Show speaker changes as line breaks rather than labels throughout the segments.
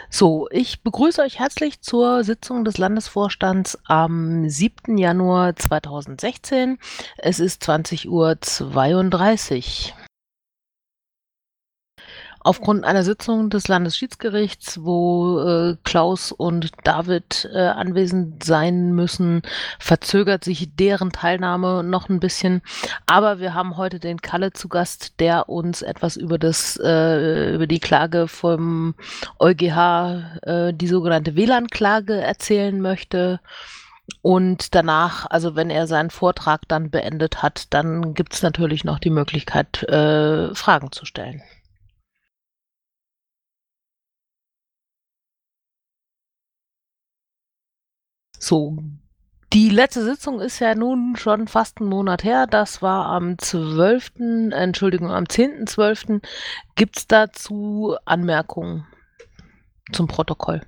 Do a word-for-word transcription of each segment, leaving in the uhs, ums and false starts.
So, ich begrüße euch herzlich zur Sitzung des Landesvorstands am siebten Januar zweitausendsechzehn. Es ist zwanzig Uhr zweiunddreißig. Aufgrund einer Sitzung des Landesschiedsgerichts, wo äh, Klaus und David äh, anwesend sein müssen, verzögert sich deren Teilnahme noch ein bisschen. Aber wir haben heute den Kalle zu Gast, der uns etwas über das äh, über die Klage vom EuGH, äh, die sogenannte W L A N-Klage, erzählen möchte. Und danach, also wenn er seinen Vortrag dann beendet hat, dann gibt es natürlich noch die Möglichkeit, äh, Fragen zu stellen. So, die letzte Sitzung ist ja nun schon fast einen Monat her. Das war am zwölften, Entschuldigung, am zehnten zwölften Gibt's dazu Anmerkungen zum Protokoll?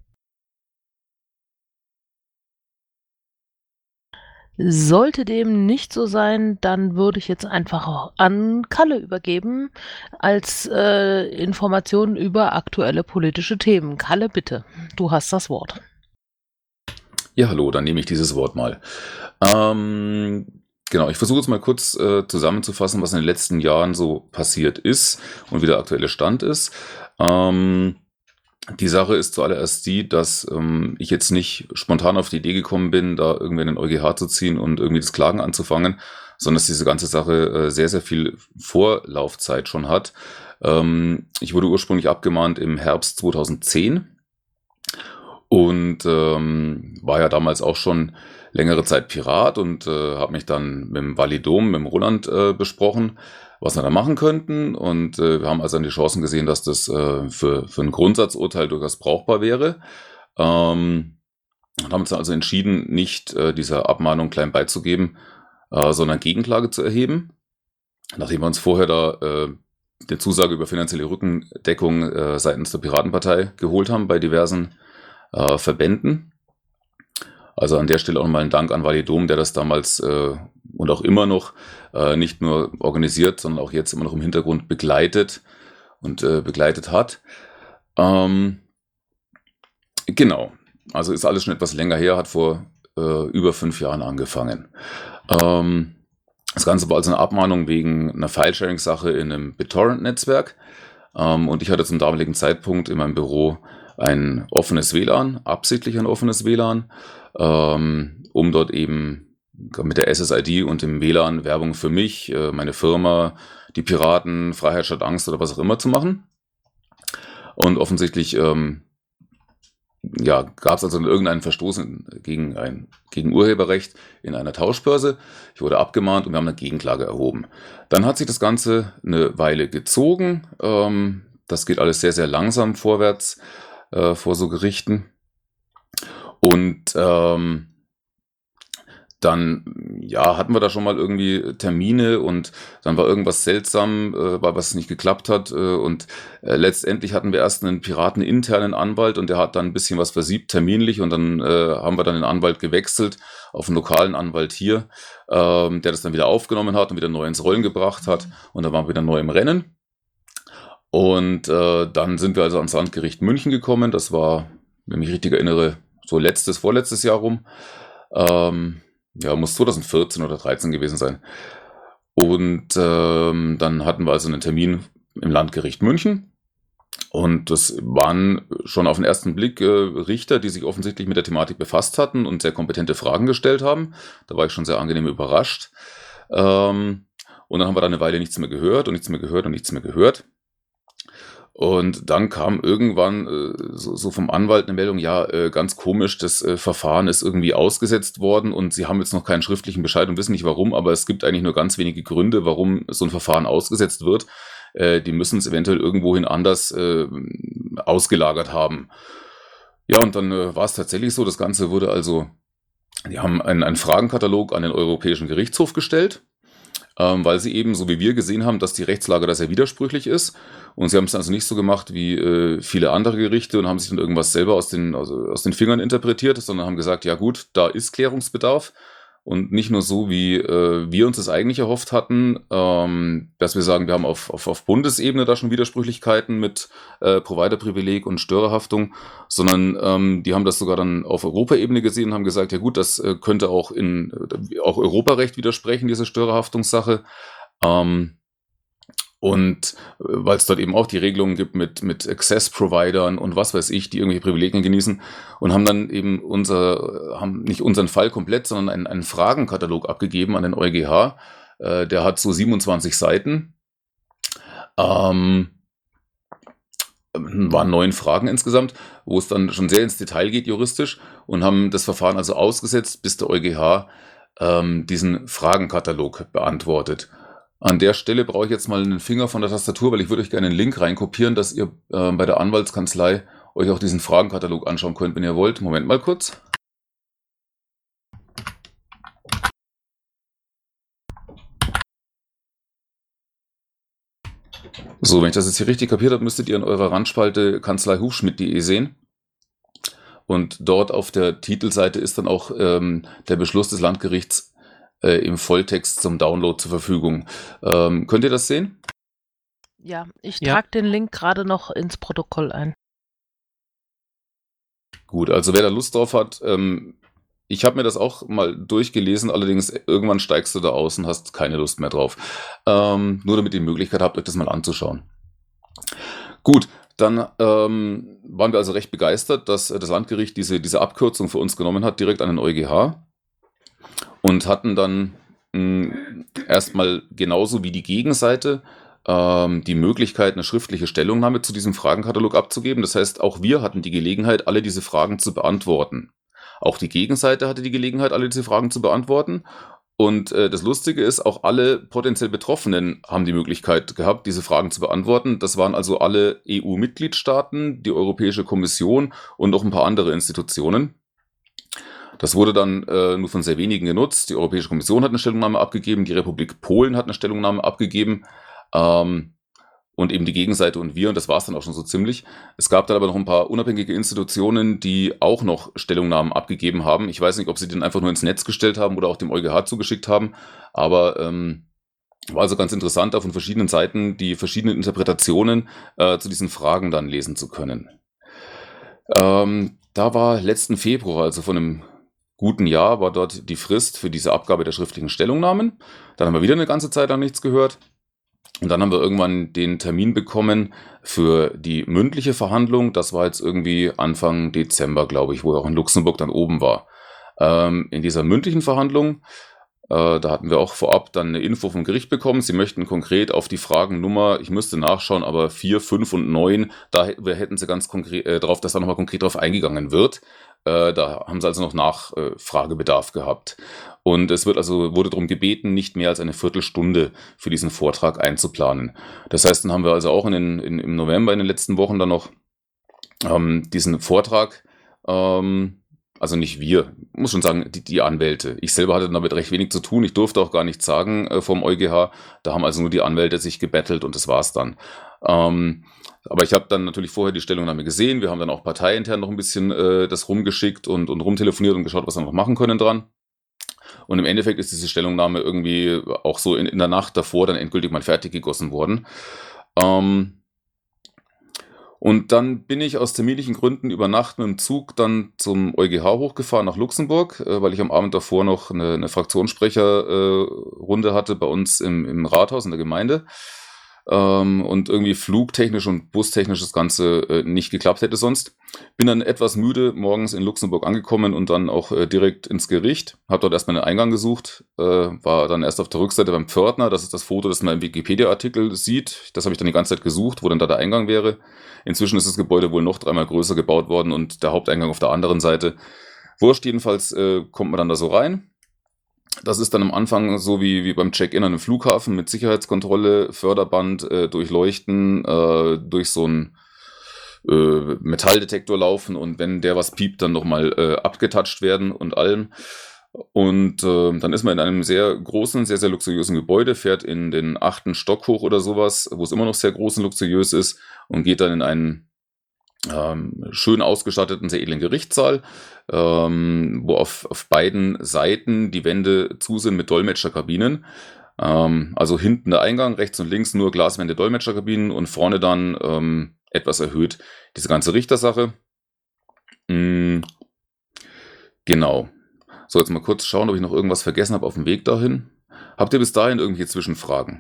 Sollte dem nicht so sein, dann würde ich jetzt einfach an Kalle übergeben als äh, Informationen über aktuelle politische Themen. Kalle, bitte, du hast das Wort.
Ja, hallo, dann nehme ich dieses Wort mal. Ähm, genau, ich versuche jetzt mal kurz äh, zusammenzufassen, was in den letzten Jahren so passiert ist und wie der aktuelle Stand ist. Ähm, die Sache ist zuallererst die, dass ähm, ich jetzt nicht spontan auf die Idee gekommen bin, da irgendwie in den EuGH zu ziehen und irgendwie das Klagen anzufangen, sondern dass diese ganze Sache äh, sehr, sehr viel Vorlaufzeit schon hat. Ähm, ich wurde ursprünglich abgemahnt im Herbst zweitausendzehn. Und ähm, war ja damals auch schon längere Zeit Pirat und äh, habe mich dann mit dem Validom, mit dem Roland äh, besprochen, was wir da machen könnten. Und äh, wir haben also dann die Chancen gesehen, dass das äh, für, für ein Grundsatzurteil durchaus brauchbar wäre. Ähm, und haben uns dann also entschieden, nicht äh, dieser Abmahnung klein beizugeben, äh, sondern Gegenklage zu erheben. Nachdem wir uns vorher da äh, die Zusage über finanzielle Rückendeckung äh, seitens der Piratenpartei geholt haben bei diversen Äh, Verbänden. Also an der Stelle auch nochmal ein Dank an Validom, der das damals äh, und auch immer noch äh, nicht nur organisiert, sondern auch jetzt immer noch im Hintergrund begleitet und äh, begleitet hat. Ähm, genau, also ist alles schon etwas länger her, hat vor äh, über fünf Jahren angefangen. Ähm, das Ganze war also eine Abmahnung wegen einer File-Sharing-Sache in einem BitTorrent-Netzwerk. Ähm, und ich hatte zum damaligen Zeitpunkt in meinem Büro ein offenes W L A N, absichtlich ein offenes W L A N, ähm, um dort eben mit der S S I D und dem W L A N Werbung für mich, äh, meine Firma, die Piraten, Freiheit statt Angst oder was auch immer zu machen. Und offensichtlich ähm, ja, gab es also irgendeinen Verstoß gegen, ein, gegen Urheberrecht in einer Tauschbörse. Ich wurde abgemahnt und wir haben eine Gegenklage erhoben. Dann hat sich das Ganze eine Weile gezogen. Ähm, das geht alles sehr, sehr langsam vorwärts. Äh, vor so Gerichten. Und ähm, dann ja, hatten wir da schon mal irgendwie Termine und dann war irgendwas seltsam, äh, weil was nicht geklappt hat. Äh, und äh, letztendlich hatten wir erst einen pirateninternen Anwalt und der hat dann ein bisschen was versiebt terminlich und dann äh, haben wir dann den Anwalt gewechselt auf einen lokalen Anwalt hier, ähm, der das dann wieder aufgenommen hat und wieder neu ins Rollen gebracht hat und dann waren wir wieder neu im Rennen. Und äh, dann sind wir also ans Landgericht München gekommen. Das war, wenn ich mich richtig erinnere, so letztes, vorletztes Jahr rum. Ähm, ja, muss zweitausendvierzehn oder dreizehn gewesen sein. Und ähm, dann hatten wir also einen Termin im Landgericht München. Und das waren schon auf den ersten Blick äh, Richter, die sich offensichtlich mit der Thematik befasst hatten und sehr kompetente Fragen gestellt haben. Da war ich schon sehr angenehm überrascht. Ähm, und dann haben wir da eine Weile nichts mehr gehört und nichts mehr gehört und nichts mehr gehört. Und dann kam irgendwann äh, so, so vom Anwalt eine Meldung, ja, äh, ganz komisch, das äh, Verfahren ist irgendwie ausgesetzt worden und sie haben jetzt noch keinen schriftlichen Bescheid und wissen nicht warum, aber es gibt eigentlich nur ganz wenige Gründe, warum so ein Verfahren ausgesetzt wird. Äh, die müssen es eventuell irgendwohin anders äh, ausgelagert haben. Ja, und dann äh, war es tatsächlich so, das Ganze wurde also, die haben einen, einen Fragenkatalog an den Europäischen Gerichtshof gestellt, ähm, weil sie eben, so wie wir gesehen haben, dass die Rechtslage da sehr widersprüchlich ist. Und sie haben es also nicht so gemacht wie äh, viele andere Gerichte und haben sich dann irgendwas selber aus den, also aus den Fingern interpretiert, sondern haben gesagt, ja gut, da ist Klärungsbedarf. und nicht nur so, wie äh, wir uns das eigentlich erhofft hatten, ähm, dass wir sagen, wir haben auf, auf, auf Bundesebene da schon Widersprüchlichkeiten mit äh, Providerprivileg und Störerhaftung, sondern ähm, die haben das sogar dann auf Europaebene gesehen und haben gesagt, ja gut, das äh, könnte auch in äh, auch Europarecht widersprechen, diese Störerhaftungssache. Ähm, Und äh, weil es dort eben auch die Regelungen gibt mit, mit Access-Providern und was weiß ich, die irgendwelche Privilegien genießen und haben dann eben unser, haben nicht unseren Fall komplett, sondern einen, einen Fragenkatalog abgegeben an den EuGH. Äh, der hat so siebenundzwanzig Seiten. Ähm, waren neun Fragen insgesamt, wo es dann schon sehr ins Detail geht juristisch und haben das Verfahren also ausgesetzt, bis der EuGH ähm, diesen Fragenkatalog beantwortet. An der Stelle brauche ich jetzt mal einen Finger von der Tastatur, weil ich würde euch gerne einen Link reinkopieren, dass ihr äh, bei der Anwaltskanzlei euch auch diesen Fragenkatalog anschauen könnt, wenn ihr wollt. Moment mal kurz. So, wenn ich das jetzt hier richtig kapiert habe, müsstet ihr in eurer Randspalte kanzlei hufschmidt punkt de sehen. Und dort auf der Titelseite ist dann auch ähm, der Beschluss des Landgerichts äh, im Volltext zum Download zur Verfügung. Ähm, könnt ihr das sehen?
Ja, ich
Ja.
trage den Link gerade noch ins Protokoll ein.
Gut, also wer da Lust drauf hat, ähm, ich habe mir das auch mal durchgelesen, allerdings irgendwann steigst du da aus und hast keine Lust mehr drauf. Ähm, nur damit ihr die Möglichkeit habt, euch das mal anzuschauen. Gut, dann ähm, waren wir also recht begeistert, dass das Landgericht diese, diese Abkürzung für uns genommen hat, direkt an den EuGH. Und hatten dann mh, erstmal genauso wie die Gegenseite ähm, die Möglichkeit, eine schriftliche Stellungnahme zu diesem Fragenkatalog abzugeben. Das heißt, auch wir hatten die Gelegenheit, alle diese Fragen zu beantworten. Auch die Gegenseite hatte die Gelegenheit, alle diese Fragen zu beantworten. Und äh, das Lustige ist, auch alle potenziell Betroffenen haben die Möglichkeit gehabt, diese Fragen zu beantworten. Das waren also alle E U-Mitgliedstaaten, die Europäische Kommission und noch ein paar andere Institutionen. Das wurde dann äh, nur von sehr wenigen genutzt. Die Europäische Kommission hat eine Stellungnahme abgegeben, die Republik Polen hat eine Stellungnahme abgegeben ähm, und eben die Gegenseite und wir, und das war es dann auch schon so ziemlich. Es gab dann aber noch ein paar unabhängige Institutionen, die auch noch Stellungnahmen abgegeben haben. Ich weiß nicht, ob sie den einfach nur ins Netz gestellt haben oder auch dem EuGH zugeschickt haben, aber ähm, war also ganz interessant, da von verschiedenen Seiten die verschiedenen Interpretationen äh, zu diesen Fragen dann lesen zu können. Ähm, da war letzten Februar, also von einem guten Jahr, war dort die Frist für diese Abgabe der schriftlichen Stellungnahmen. Dann haben wir wieder eine ganze Zeit lang nichts gehört. Und dann haben wir irgendwann den Termin bekommen für die mündliche Verhandlung. Das war jetzt irgendwie Anfang Dezember, glaube ich, wo er auch in Luxemburg dann oben war. Ähm, in dieser mündlichen Verhandlung, äh, da hatten wir auch vorab dann eine Info vom Gericht bekommen. Sie möchten konkret auf die Fragennummer, ich müsste nachschauen, aber vier, fünf und neun, da hätten sie ganz konkret äh, drauf, dass da nochmal konkret drauf eingegangen wird. Äh, da haben sie also noch Nachfragebedarf äh, gehabt. Und es wird also, wurde darum gebeten, nicht mehr als eine Viertelstunde für diesen Vortrag einzuplanen. Das heißt, dann haben wir also auch in den, in, im November, in den letzten Wochen dann noch ähm, diesen Vortrag, ähm, also nicht wir, muss schon sagen, die, die Anwälte. Ich selber hatte damit recht wenig zu tun. Ich durfte auch gar nichts sagen äh, vom EuGH. Da haben also nur die Anwälte sich gebettelt und das war's dann. Ähm, aber ich habe dann natürlich vorher die Stellungnahme gesehen. Wir haben dann auch parteiintern noch ein bisschen äh, das rumgeschickt und, und rumtelefoniert und geschaut, was wir noch machen können dran. Und im Endeffekt ist diese Stellungnahme irgendwie auch so in, in der Nacht davor dann endgültig mal fertig gegossen worden. Ähm, und dann bin ich aus terminlichen Gründen über Nacht mit dem Zug dann zum EuGH hochgefahren nach Luxemburg, äh, weil ich am Abend davor noch eine, eine Fraktionssprecherrunde äh, hatte bei uns im, im Rathaus in der Gemeinde. Ähm, und irgendwie flugtechnisch und bustechnisch das Ganze äh, nicht geklappt hätte sonst. Bin dann etwas müde morgens in Luxemburg angekommen und dann auch äh, direkt ins Gericht. Hab dort erstmal einen Eingang gesucht, äh, war dann erst auf der Rückseite beim Pförtner. Das ist das Foto, das man im Wikipedia-Artikel sieht. Das habe ich dann die ganze Zeit gesucht, wo dann da der Eingang wäre. Inzwischen ist das Gebäude wohl noch dreimal größer gebaut worden und der Haupteingang auf der anderen Seite. Wurscht, jedenfalls äh, kommt man dann da so rein. Das ist dann am Anfang so wie, wie beim Check-in an einem Flughafen mit Sicherheitskontrolle, Förderband, äh, durchleuchten, äh, durch so einen äh, Metalldetektor laufen und wenn der was piept, dann nochmal äh, abgetatscht werden und allem. Und äh, dann ist man in einem sehr großen, sehr, sehr luxuriösen Gebäude, fährt in den achten Stock hoch oder sowas, wo es immer noch sehr groß und luxuriös ist und geht dann in einen ähm, schön ausgestatteten, sehr edlen Gerichtssaal, ähm, wo auf, auf beiden Seiten die Wände zu sind mit Dolmetscherkabinen. Ähm, also hinten der Eingang, rechts und links nur Glaswände, Dolmetscherkabinen und vorne dann ähm, etwas erhöht diese ganze Richtersache. Mm, genau. So, jetzt mal kurz schauen, ob ich noch irgendwas vergessen habe auf dem Weg dahin. Habt ihr bis dahin irgendwelche Zwischenfragen?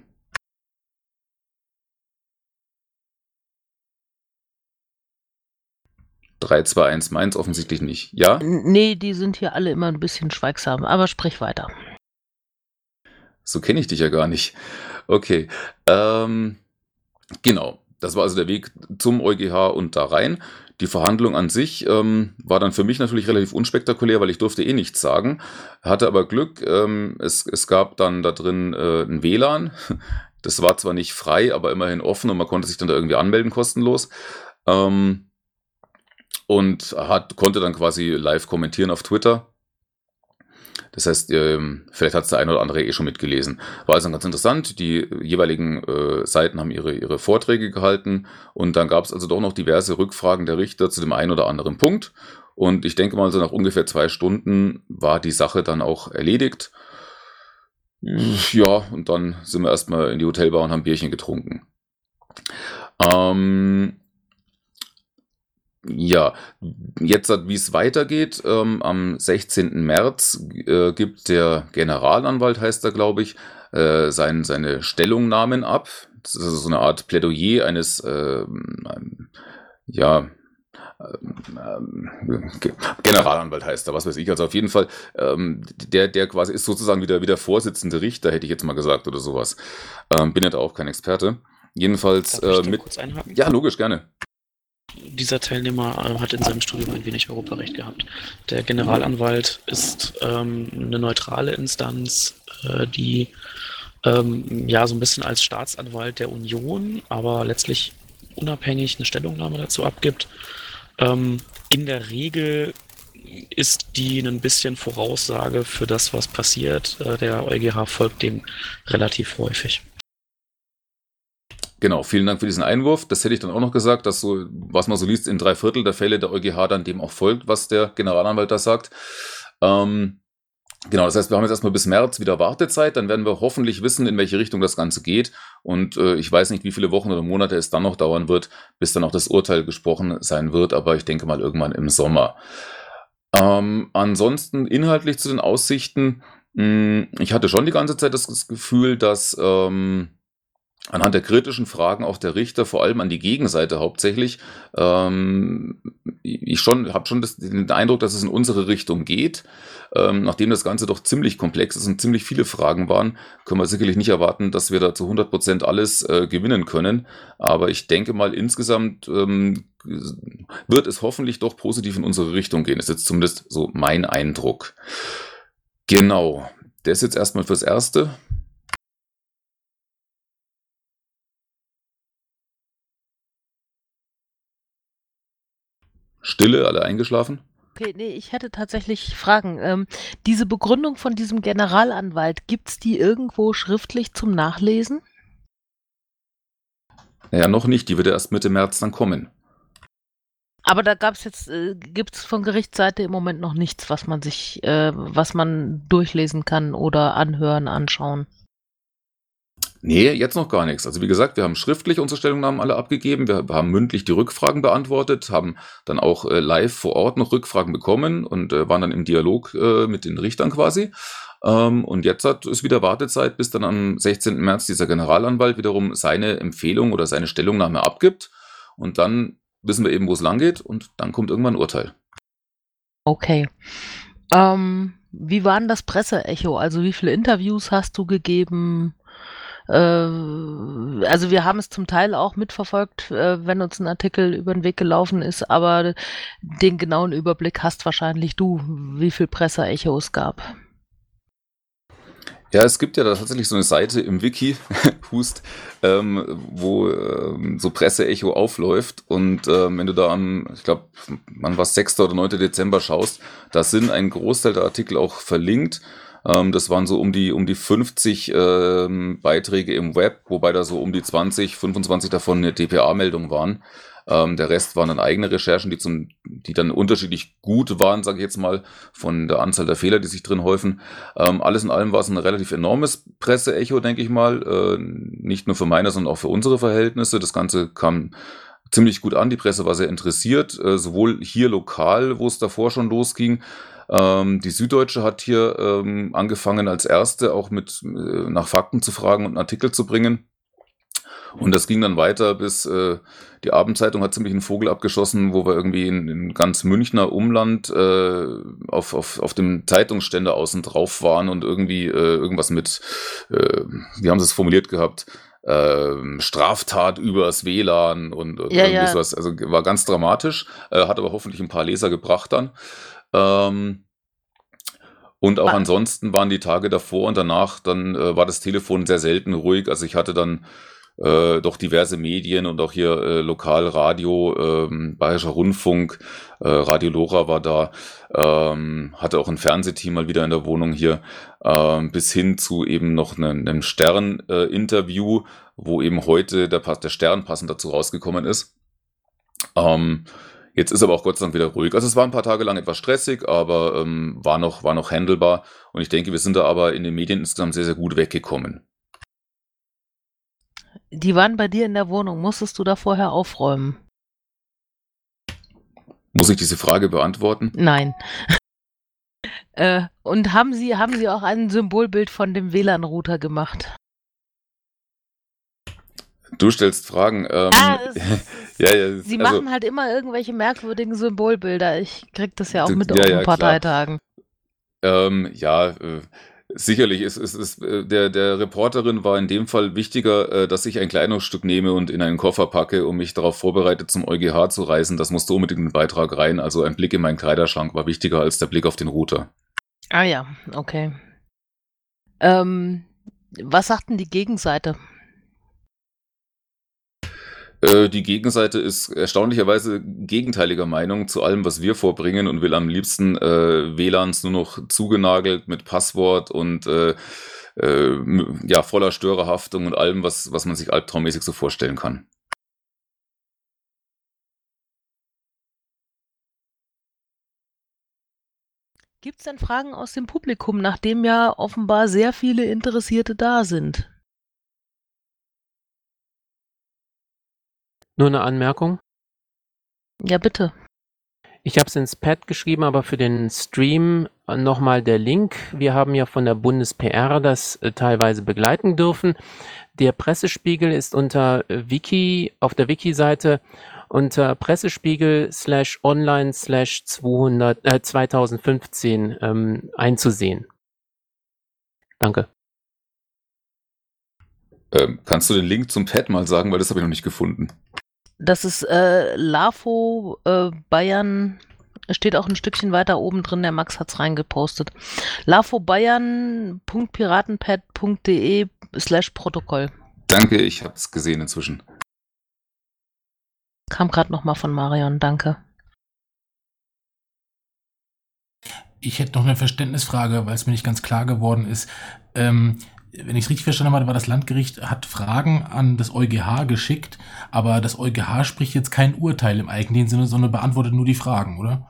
drei, zwei, eins, meins offensichtlich nicht. Ja?
Nee, die sind hier alle immer ein bisschen schweigsam, aber sprich weiter.
So kenne ich dich ja gar nicht. Okay. Ähm, genau. Das war also der Weg zum EuGH und da rein. Die Verhandlung an sich ähm, war dann für mich natürlich relativ unspektakulär, weil ich durfte eh nichts sagen. Hatte aber Glück. Ähm, es, es gab dann da drin äh, ein W L A N. Das war zwar nicht frei, aber immerhin offen und man konnte sich dann da irgendwie anmelden kostenlos. Ähm, und hat, konnte dann quasi live kommentieren auf Twitter. Das heißt, ähm, vielleicht hat es der eine oder andere eh schon mitgelesen. War also ganz interessant. Die jeweiligen äh, Seiten haben ihre, ihre Vorträge gehalten und dann gab es also doch noch diverse Rückfragen der Richter zu dem einen oder anderen Punkt. Und ich denke mal, so nach ungefähr zwei Stunden war die Sache dann auch erledigt. Ja, und dann sind wir erstmal in die Hotelbar und haben Bierchen getrunken. Ähm, Ja, jetzt, wie es weitergeht, ähm, am sechzehnten März äh, gibt der Generalanwalt, heißt er, glaube ich, äh, sein, seine Stellungnahmen ab. Das ist also so eine Art Plädoyer eines, ähm, ja, ähm, Generalanwalt heißt er, was weiß ich. Also auf jeden Fall, ähm, der, der quasi ist sozusagen wieder, wieder Vorsitzende Richter, hätte ich jetzt mal gesagt, oder sowas. Ähm, bin ja da auch kein Experte. Jedenfalls
Darf ich
äh,
da
mit.
kurz einhaken?
Ja, logisch, gerne.
Dieser Teilnehmer äh, hat in seinem Studium ein wenig Europarecht gehabt. Der Generalanwalt ist ähm, eine neutrale Instanz, äh, die ähm, ja so ein bisschen als Staatsanwalt der Union, aber letztlich unabhängig eine Stellungnahme dazu abgibt. Ähm, in der Regel ist die ein bisschen Voraussage für das, was passiert. Äh, der EuGH folgt dem relativ häufig.
Genau, vielen Dank für diesen Einwurf. Das hätte ich dann auch noch gesagt, dass so, was man so liest, in drei Viertel der Fälle der EuGH dann dem auch folgt, was der Generalanwalt da sagt. Ähm, genau, das heißt, wir haben jetzt erstmal bis März wieder Wartezeit, dann werden wir hoffentlich wissen, in welche Richtung das Ganze geht. Und äh, ich weiß nicht, wie viele Wochen oder Monate es dann noch dauern wird, bis dann auch das Urteil gesprochen sein wird, aber ich denke mal irgendwann im Sommer. Ähm, ansonsten inhaltlich zu den Aussichten, mh, ich hatte schon die ganze Zeit das, das Gefühl, dass ähm, anhand der kritischen Fragen auch der Richter, vor allem an die Gegenseite hauptsächlich, ähm, ich schon habe schon das, den Eindruck, dass es in unsere Richtung geht. Ähm, nachdem das Ganze doch ziemlich komplex ist und ziemlich viele Fragen waren, können wir sicherlich nicht erwarten, dass wir da zu hundert Prozent alles äh, gewinnen können. Aber ich denke mal, insgesamt ähm, wird es hoffentlich doch positiv in unsere Richtung gehen. Das ist jetzt zumindest so mein Eindruck. Genau, das ist jetzt erstmal fürs Erste. Stille, alle eingeschlafen?
Okay, nee, ich hätte tatsächlich Fragen. Ähm, diese Begründung von diesem Generalanwalt, gibt's die irgendwo schriftlich zum Nachlesen?
Ja, noch nicht. Die wird ja erst Mitte März dann kommen.
Aber da gab's jetzt, äh, gibt's von Gerichtsseite im Moment noch nichts, was man sich, äh, was man durchlesen kann oder anhören, anschauen.
Nee, jetzt noch gar nichts. Also wie gesagt, wir haben schriftlich unsere Stellungnahmen alle abgegeben, wir haben mündlich die Rückfragen beantwortet, haben dann auch äh, live vor Ort noch Rückfragen bekommen und äh, waren dann im Dialog äh, mit den Richtern quasi. Ähm, und jetzt hat es wieder Wartezeit, bis dann am sechzehnten März dieser Generalanwalt wiederum seine Empfehlung oder seine Stellungnahme abgibt. Und dann wissen wir eben, wo es lang geht und dann kommt irgendwann ein Urteil.
Okay. Ähm, wie war denn das Presseecho? Also wie viele Interviews hast du gegeben? Äh, also wir haben es zum Teil auch mitverfolgt, äh, wenn uns ein Artikel über den Weg gelaufen ist, aber den genauen Überblick hast wahrscheinlich du, wie viel Presseecho es gab.
Ja, es gibt ja da tatsächlich so eine Seite im Wiki, Hust, ähm, wo ähm, so Presseecho aufläuft und ähm, wenn du da am, ich glaube, wann war es, sechsten oder neunten Dezember schaust, da sind ein Großteil der Artikel auch verlinkt. Ähm, das waren so um die um die fünfzig ähm, Beiträge im Web, wobei da so um die zwanzig, fünfundzwanzig davon eine D P A-Meldung waren. Ähm, der Rest waren dann eigene Recherchen, die zum, die dann unterschiedlich gut waren, sage ich jetzt mal, von der Anzahl der Fehler, die sich drin häufen. Ähm, alles in allem war es ein relativ enormes Presseecho, denke ich mal. Äh, nicht nur für meine, sondern auch für unsere Verhältnisse. Das Ganze kam ziemlich gut an. Die Presse war sehr interessiert, äh, sowohl hier lokal, wo es davor schon losging. Ähm, die Süddeutsche hat hier ähm, angefangen als erste auch mit äh, nach Fakten zu fragen und einen Artikel zu bringen. Und das ging dann weiter bis äh, die Abendzeitung hat ziemlich einen Vogel abgeschossen, wo wir irgendwie in, in ganz Münchner Umland äh, auf, auf, auf dem Zeitungsständer außen drauf waren und irgendwie äh, irgendwas mit, äh, wie haben sie es formuliert gehabt, äh, Straftat übers W L A N und, und
Ja,
irgendwie
ja.
sowas. Also war ganz dramatisch, äh, hat aber hoffentlich ein paar Leser gebracht dann. Ähm, und auch
Wa-
ansonsten waren die Tage davor und danach, dann äh, war das Telefon sehr selten ruhig. Also ich hatte dann äh, doch diverse Medien und auch hier äh, Lokalradio, ähm, Bayerischer Rundfunk, äh, Radio Lora war da, ähm, hatte auch ein Fernsehteam mal wieder in der Wohnung hier, ähm, bis hin zu eben noch einem, einem Stern-Interview, wo eben heute der, Pass- der Stern passend dazu rausgekommen ist. Ähm, Jetzt ist aber auch Gott sei Dank wieder ruhig. Also es war ein paar Tage lang etwas stressig, aber ähm, war noch, war noch handelbar. Und ich denke, wir sind da aber in den Medien insgesamt sehr, sehr gut weggekommen.
Die waren bei dir in der Wohnung. Musstest du da vorher aufräumen?
Muss ich diese Frage beantworten?
Nein. äh, und haben Sie, haben Sie auch ein Symbolbild von dem W L A N-Router gemacht?
Du stellst Fragen. Ähm,
Ah, das ist-
ja, ja,
Sie
also,
machen halt immer irgendwelche merkwürdigen Symbolbilder. Ich krieg das ja auch
Du-
mit
ja,
auf
ja,
den
klar.
Parteitagen.
ähm, ja, äh, sicherlich ist, ist, ist äh, der, der Reporterin war in dem Fall wichtiger, äh, dass ich ein Kleidungsstück nehme und in einen Koffer packe, um mich darauf vorbereitet zum EuGH zu reisen. Das musste unbedingt in den Beitrag rein. Also ein Blick in meinen Kleiderschrank war wichtiger als der Blick auf den Router.
Ah ja, okay. Ähm, was sagt denn die Gegenseite?
Äh, Die Gegenseite ist erstaunlicherweise gegenteiliger Meinung zu allem, was wir vorbringen und will am liebsten äh, W L A Ns nur noch zugenagelt mit Passwort und äh, äh, m- ja, voller Störerhaftung und allem, was, was man sich albtraummäßig so vorstellen kann.
Gibt es denn Fragen aus dem Publikum, nachdem ja offenbar sehr viele Interessierte da sind?
Nur eine Anmerkung.
Ja, bitte.
Ich habe es ins Pad geschrieben, aber für den Stream nochmal der Link. Wir haben ja von der Bundes-P R das äh, teilweise begleiten dürfen. Der Pressespiegel ist unter äh, Wiki, auf der Wiki-Seite unter Pressespiegel slash online slash zweihundert, äh, zweitausendfünfzehn ähm, einzusehen. Danke.
Ähm, kannst du den Link zum Pad mal sagen, weil das habe ich noch nicht gefunden.
Das ist äh, LAFO äh, Bayern, steht auch ein Stückchen weiter oben drin, der Max hat's reingepostet. lafobayern.piratenpad.de slash Protokoll.
Danke, ich habe es gesehen inzwischen.
Kam gerade nochmal von Marion, danke.
Ich hätte noch eine Verständnisfrage, weil es mir nicht ganz klar geworden ist. Ähm, wenn ich es richtig verstanden habe, war das Landgericht hat Fragen an das EuGH geschickt, aber das EuGH spricht jetzt kein Urteil im eigentlichen Sinne, sondern beantwortet nur die Fragen, oder?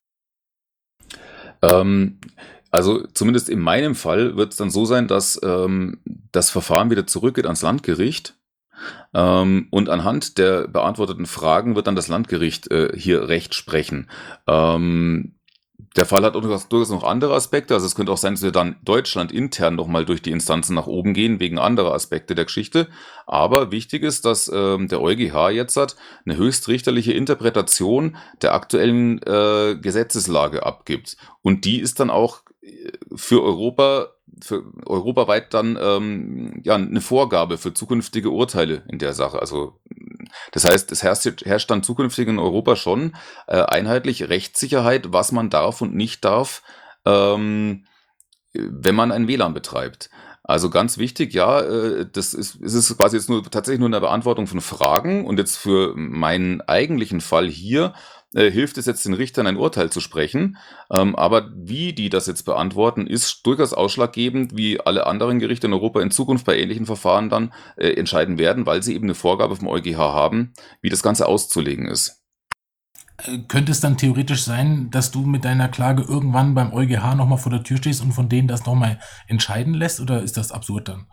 Ähm, also zumindest in meinem Fall wird es dann so sein, dass ähm, das Verfahren wieder zurückgeht ans Landgericht. Ähm, und anhand der beantworteten Fragen wird dann das Landgericht äh, hier Recht sprechen. Ähm, der Fall hat durchaus, durchaus noch andere Aspekte. Also es könnte auch sein, dass wir dann Deutschland intern nochmal durch die Instanzen nach oben gehen, wegen anderer Aspekte der Geschichte. Aber wichtig ist, dass ähm, der EuGH jetzt hat eine höchstrichterliche Interpretation der aktuellen äh, Gesetzeslage abgibt. Und die ist dann auch äh, für Europa für europaweit dann ähm, ja eine Vorgabe für zukünftige Urteile in der Sache. Also das heißt, es herrscht, herrscht dann zukünftig in Europa schon äh, einheitlich Rechtssicherheit, was man darf und nicht darf, ähm, wenn man ein W L A N betreibt. Also ganz wichtig, ja, äh, das ist, es ist quasi jetzt nur tatsächlich nur eine Beantwortung von Fragen und jetzt für meinen eigentlichen Fall hier äh, hilft es jetzt den Richtern ein Urteil zu sprechen. Ähm, aber wie die das jetzt beantworten, ist durchaus ausschlaggebend, wie alle anderen Gerichte in Europa in Zukunft bei ähnlichen Verfahren dann äh, entscheiden werden, weil sie eben eine Vorgabe vom EuGH haben, wie das Ganze auszulegen ist.
Äh, Könnte es dann theoretisch sein, dass du mit deiner Klage irgendwann beim EuGH nochmal vor der Tür stehst und von denen das nochmal entscheiden lässt, oder ist das absurd dann?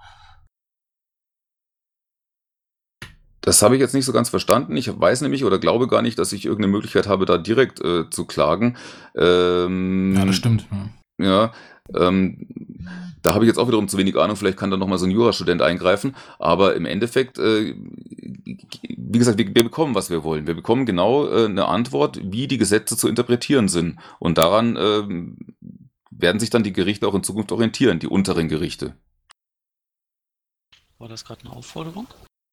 Das habe ich jetzt nicht so ganz verstanden. Ich weiß nämlich oder glaube gar nicht, dass ich irgendeine Möglichkeit habe, da direkt äh, zu klagen. Ähm,
Ja, das stimmt. Ja.
Ja, ähm, da habe ich jetzt auch wiederum zu wenig Ahnung. Vielleicht kann da nochmal so ein Jurastudent eingreifen. Aber im Endeffekt, äh, wie gesagt, wir, wir bekommen, was wir wollen. Wir bekommen genau äh, eine Antwort, wie die Gesetze zu interpretieren sind. Und daran ähm, werden sich dann die Gerichte auch in Zukunft orientieren, die unteren Gerichte.
War das gerade eine Aufforderung?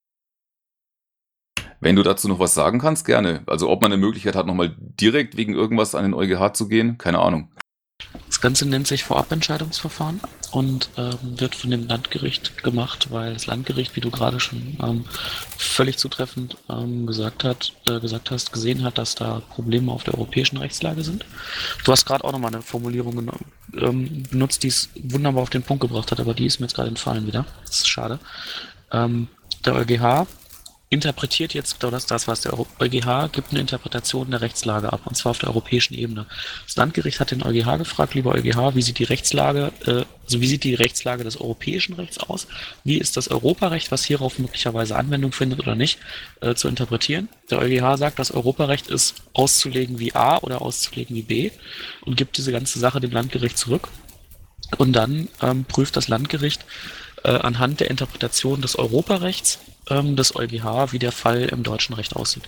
Wenn du dazu noch was sagen kannst, gerne. Also ob man eine Möglichkeit hat, nochmal direkt wegen irgendwas an den EuGH zu gehen, keine Ahnung.
Das Ganze nennt sich Vorabentscheidungsverfahren und ähm, wird von dem Landgericht gemacht, weil das Landgericht, wie du gerade schon ähm, völlig zutreffend ähm, gesagt, hat, äh, gesagt hast, gesehen hat, dass da Probleme auf der europäischen Rechtslage sind. Du hast gerade auch nochmal eine Formulierung genommen, ähm, benutzt, die es wunderbar auf den Punkt gebracht hat, aber die ist mir jetzt gerade entfallen wieder. Das ist schade. Ähm, der EuGH interpretiert jetzt, oder das, das was der EuGH gibt eine Interpretation der Rechtslage ab, und zwar auf der europäischen Ebene. Das Landgericht hat den EuGH gefragt, lieber EuGH, wie sieht die Rechtslage, äh, also wie sieht die Rechtslage des europäischen Rechts aus? Wie ist das Europarecht, was hierauf möglicherweise Anwendung findet oder nicht, äh, zu interpretieren? Der EuGH sagt, das Europarecht ist auszulegen wie A oder auszulegen wie B und gibt diese ganze Sache dem Landgericht zurück. Und dann ähm, prüft das Landgericht äh, anhand der Interpretation des Europarechts ähm, des EuGH, wie der Fall im deutschen Recht aussieht.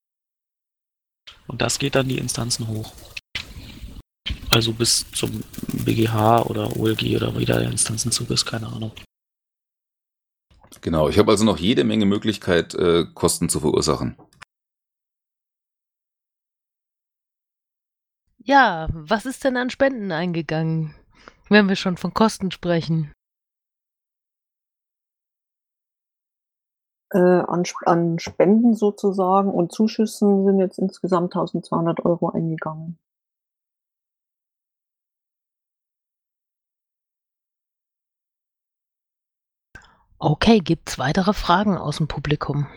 Und das geht dann die Instanzen hoch. Also bis zum B G H oder O L G oder wie da der Instanzenzug ist, keine Ahnung.
Genau, ich habe also noch jede Menge Möglichkeit, äh, Kosten zu verursachen.
Ja, was ist denn an Spenden eingegangen, wenn wir schon von Kosten sprechen?
Äh, an, an Spenden sozusagen und Zuschüssen sind jetzt insgesamt eintausendzweihundert Euro eingegangen.
Okay, gibt's weitere Fragen aus dem Publikum?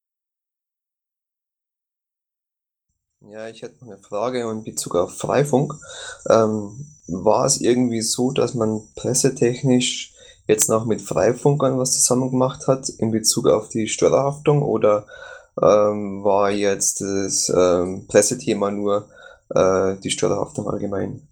Ja, ich hätte noch eine Frage in Bezug auf Freifunk. Ähm, war es irgendwie so, dass man pressetechnisch jetzt noch mit Freifunkern was zusammen gemacht hat in Bezug auf die Störerhaftung, oder ähm, war jetzt das ähm, Pressethema nur äh, die Störerhaftung allgemein?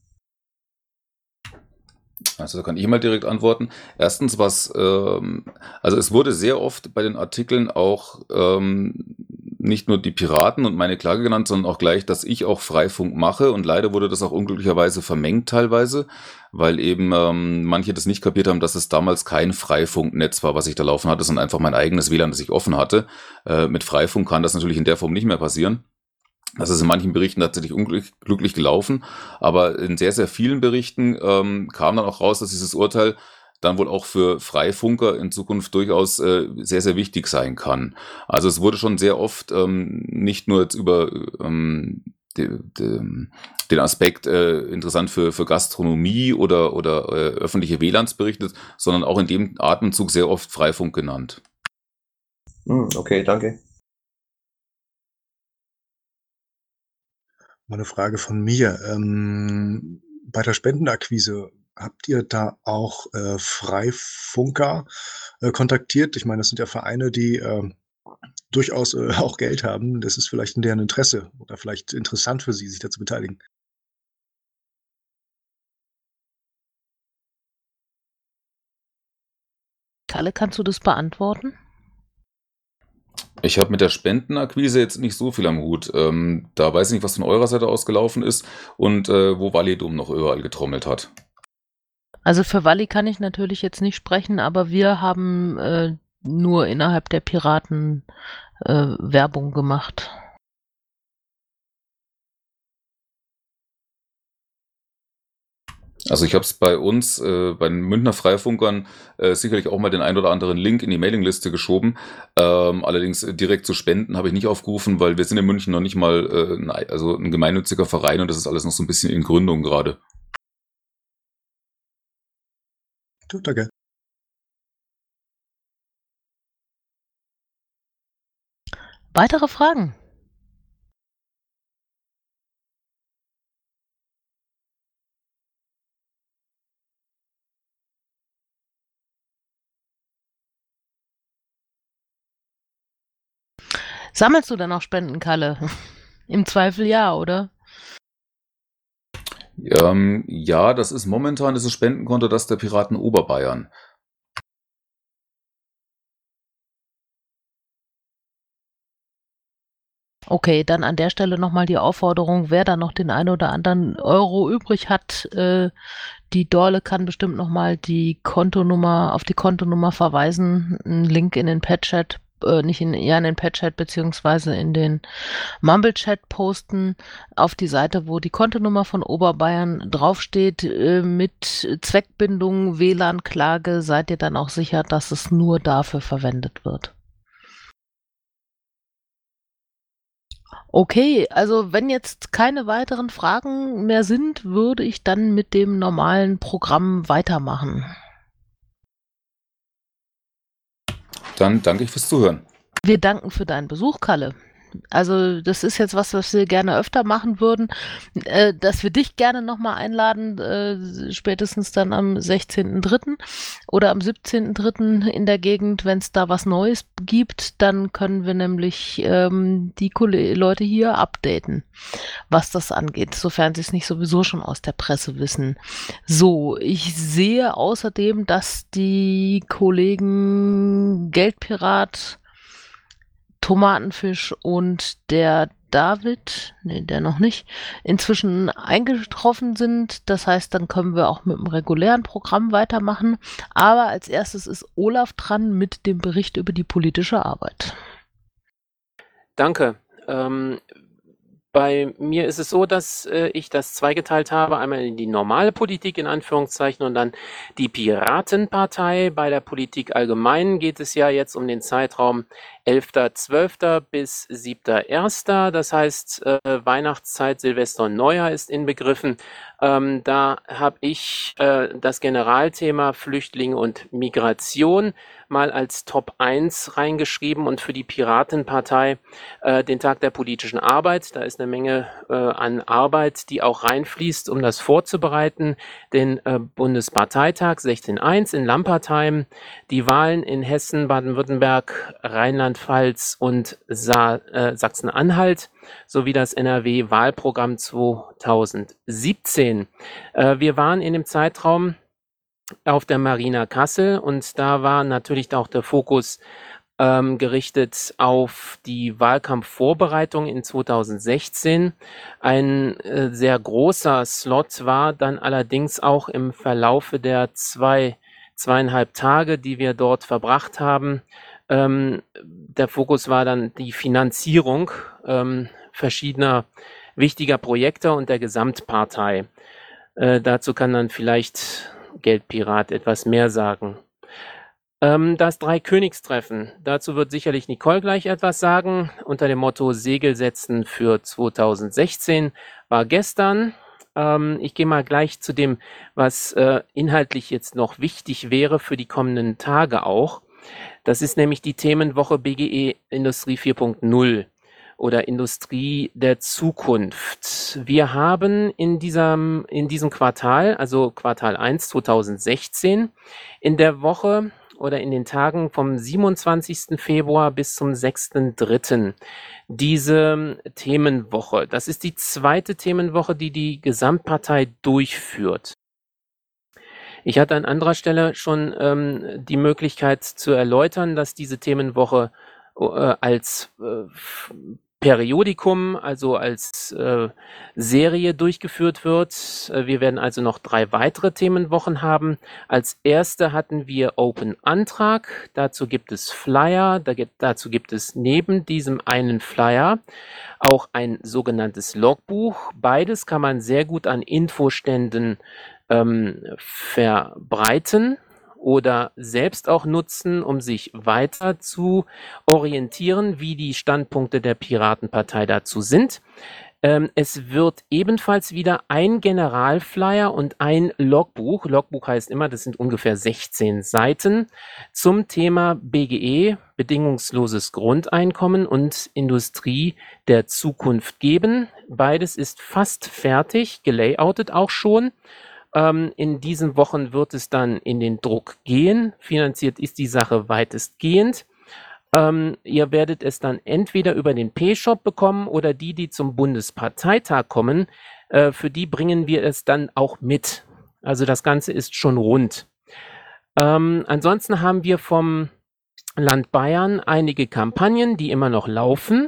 Also da kann ich mal direkt antworten. Erstens, was, ähm, also es wurde sehr oft bei den Artikeln auch ähm, nicht nur die Piraten und meine Klage genannt, sondern auch gleich, dass ich auch Freifunk mache, und leider wurde das auch unglücklicherweise vermengt teilweise, weil eben ähm, manche das nicht kapiert haben, dass es damals kein Freifunknetz war, was ich da laufen hatte, sondern einfach mein eigenes W L A N, das ich offen hatte. Äh, mit Freifunk kann das natürlich in der Form nicht mehr passieren. Das ist in manchen Berichten tatsächlich unglücklich gelaufen, aber in sehr, sehr vielen Berichten ähm, kam dann auch raus, dass dieses Urteil dann wohl auch für Freifunker in Zukunft durchaus äh, sehr, sehr wichtig sein kann. Also es wurde schon sehr oft ähm, nicht nur jetzt über ähm, de, de, den Aspekt äh, interessant für, für Gastronomie oder, oder äh, öffentliche W L A Ns berichtet, sondern auch in dem Atemzug sehr oft Freifunk genannt.
Hm, okay, danke.
Mal eine Frage von mir. Ähm, bei der Spendenakquise, habt ihr da auch äh, Freifunker äh, kontaktiert? Ich meine, das sind ja Vereine, die äh, durchaus äh, auch Geld haben. Das ist vielleicht in deren Interesse oder vielleicht interessant für sie, sich da zu beteiligen.
Kalle, kannst du das beantworten?
Ich habe mit der Spendenakquise jetzt nicht so viel am Hut. Ähm, da weiß ich nicht, was von eurer Seite aus gelaufen ist und äh, wo Validum noch überall getrommelt hat.
Also für Walli kann ich natürlich jetzt nicht sprechen, aber wir haben äh, nur innerhalb der Piraten äh, Werbung gemacht.
Also ich habe es bei uns, äh, bei den Münchner Freifunkern, äh, sicherlich auch mal den ein oder anderen Link in die Mailingliste geschoben. Ähm, allerdings äh, direkt zu Spenden habe ich nicht aufgerufen, weil wir sind in München noch nicht mal äh, ein, also ein gemeinnütziger Verein und das ist alles noch so ein bisschen in Gründung gerade.
Du, danke.
Weitere Fragen? Sammelst du dann auch Spenden, Kalle? Im Zweifel ja, oder?
Ähm, ja, das ist momentan das Spendenkonto, das der Piraten Oberbayern.
Okay, dann an der Stelle nochmal die Aufforderung, wer da noch den einen oder anderen Euro übrig hat, äh, die Dorle kann bestimmt nochmal die Kontonummer, auf die Kontonummer verweisen, einen Link in den Pet-Chat, äh, nicht in, ja, in den Pet-Chat, beziehungsweise in den Mumble-Chat posten, auf die Seite, wo die Kontonummer von Oberbayern draufsteht, äh, mit Zweckbindung, W L A N-Klage, seid ihr dann auch sicher, dass es nur dafür verwendet wird. Okay, also wenn jetzt keine weiteren Fragen mehr sind, würde ich dann mit dem normalen Programm weitermachen.
Dann danke ich fürs Zuhören.
Wir danken für deinen Besuch, Kalle. Also das ist jetzt was, was wir gerne öfter machen würden, äh, dass wir dich gerne nochmal einladen, äh, spätestens dann am sechzehnten dritten oder am siebzehnten dritten in der Gegend, wenn es da was Neues gibt, dann können wir nämlich ähm, die Kolle- Leute hier updaten, was das angeht, sofern sie es nicht sowieso schon aus der Presse wissen. So, ich sehe außerdem, dass die Kollegen Geldpirat, Tomatenfisch und der David, nee, der noch nicht, inzwischen eingetroffen sind. Das heißt, dann können wir auch mit dem regulären Programm weitermachen. Aber als erstes ist Olaf dran mit dem Bericht über die politische Arbeit.
Danke. Ähm, bei mir ist es so, dass äh, ich das zweigeteilt habe, einmal in die normale Politik in Anführungszeichen und dann die Piratenpartei. Bei der Politik allgemein geht es ja jetzt um den Zeitraum elfter zwölfter bis siebter erster Das heißt, äh, Weihnachtszeit, Silvester und Neujahr ist inbegriffen. Ähm, da habe ich äh, das Generalthema Flüchtlinge und Migration mal als Top eins reingeschrieben und für die Piratenpartei äh, den Tag der politischen Arbeit. Da ist eine Menge äh, an Arbeit, die auch reinfließt, um das vorzubereiten. Den äh, Bundesparteitag sechzehn eins in Lampertheim, die Wahlen in Hessen, Baden-Württemberg, Rheinland-Pfalz und Sa äh, Sachsen-Anhalt sowie das N R W-Wahlprogramm zweitausendsiebzehn. Äh, wir waren in dem Zeitraum auf der Marina Kassel und da war natürlich auch der Fokus ähm, gerichtet auf die Wahlkampfvorbereitung in zweitausendsechzehn. Ein äh, sehr großer Slot war dann allerdings auch im Verlaufe der zwei, zweieinhalb Tage, die wir dort verbracht haben. Ähm, der Fokus war dann die Finanzierung ähm, verschiedener wichtiger Projekte und der Gesamtpartei. Äh, dazu kann dann vielleicht Geldpirat etwas mehr sagen. Ähm, das Dreikönigstreffen, dazu wird sicherlich Nicole gleich etwas sagen, unter dem Motto Segel setzen für zweitausendsechzehn war gestern. Ähm, ich gehe mal gleich zu dem, was äh, inhaltlich jetzt noch wichtig wäre für die kommenden Tage auch. Das ist nämlich die Themenwoche B G E Industrie vier Punkt null oder Industrie der Zukunft. Wir haben in diesem, in diesem Quartal, also Quartal eins zweitausendsechzehn, in der Woche oder in den Tagen vom siebenundzwanzigsten Februar bis zum sechsten dritten diese Themenwoche. Das ist die zweite Themenwoche, die die Gesamtpartei durchführt. Ich hatte an anderer Stelle schon ähm, die Möglichkeit zu erläutern, dass diese Themenwoche äh, als äh, Periodikum, also als äh, Serie durchgeführt wird. Äh, wir werden also noch drei weitere Themenwochen haben. Als erste hatten wir Open Antrag. Dazu gibt es Flyer. Da gibt, dazu gibt es neben diesem einen Flyer auch ein sogenanntes Logbuch. Beides kann man sehr gut an Infoständen ähm, verbreiten oder selbst auch nutzen, um sich weiter zu orientieren, wie die Standpunkte der Piratenpartei dazu sind. Ähm, es wird ebenfalls wieder ein Generalflyer und ein Logbuch, Logbuch heißt immer, das sind ungefähr sechzehn Seiten, zum Thema B G E, bedingungsloses Grundeinkommen und Industrie der Zukunft geben. Beides ist fast fertig, gelayoutet auch schon. Ähm, in diesen Wochen wird es dann in den Druck gehen. Finanziert ist die Sache weitestgehend. Ähm, ihr werdet es dann entweder über den P-Shop bekommen oder die, die zum Bundesparteitag kommen, äh, für die bringen wir es dann auch mit. Also das Ganze ist schon rund. Ähm, ansonsten haben wir vom Land Bayern einige Kampagnen, die immer noch laufen.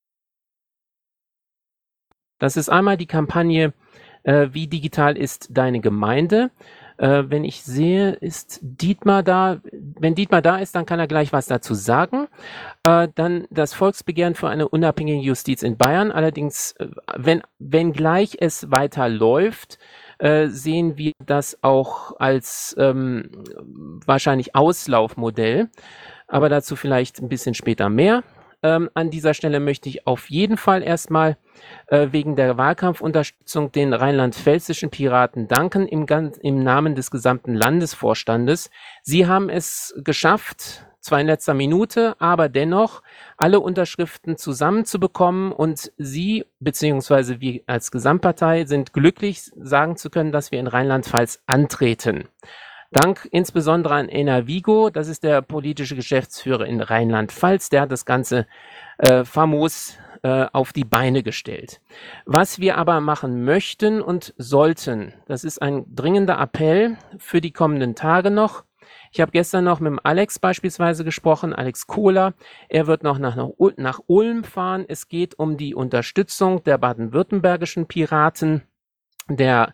Das ist einmal die Kampagne äh, Wie digital ist deine Gemeinde? Äh, wenn ich sehe, ist Dietmar da. Wenn Dietmar da ist, dann kann er gleich was dazu sagen. Äh, dann das Volksbegehren für eine unabhängige Justiz in Bayern. Allerdings, äh, wenn, wenngleich es weiter läuft, äh, sehen wir das auch als ähm, wahrscheinlich Auslaufmodell. Aber dazu vielleicht ein bisschen später mehr. Ähm, an dieser Stelle möchte ich auf jeden Fall erstmal äh, wegen der Wahlkampfunterstützung den rheinland-pfälzischen Piraten danken im, im Namen des gesamten Landesvorstandes. Sie haben es geschafft, zwar in letzter Minute, aber dennoch alle Unterschriften zusammenzubekommen und Sie beziehungsweise wir als Gesamtpartei sind glücklich, sagen zu können, dass wir in Rheinland-Pfalz antreten. Dank insbesondere an Enar Vigo, das ist der politische Geschäftsführer in Rheinland-Pfalz, der hat das Ganze äh, famos äh, auf die Beine gestellt. Was wir aber machen möchten und sollten, das ist ein dringender Appell für die kommenden Tage noch. Ich habe gestern noch mit dem Alex beispielsweise gesprochen, Alex Kohler. Er wird noch nach, nach Ulm fahren. Es geht um die Unterstützung der baden-württembergischen Piraten. Der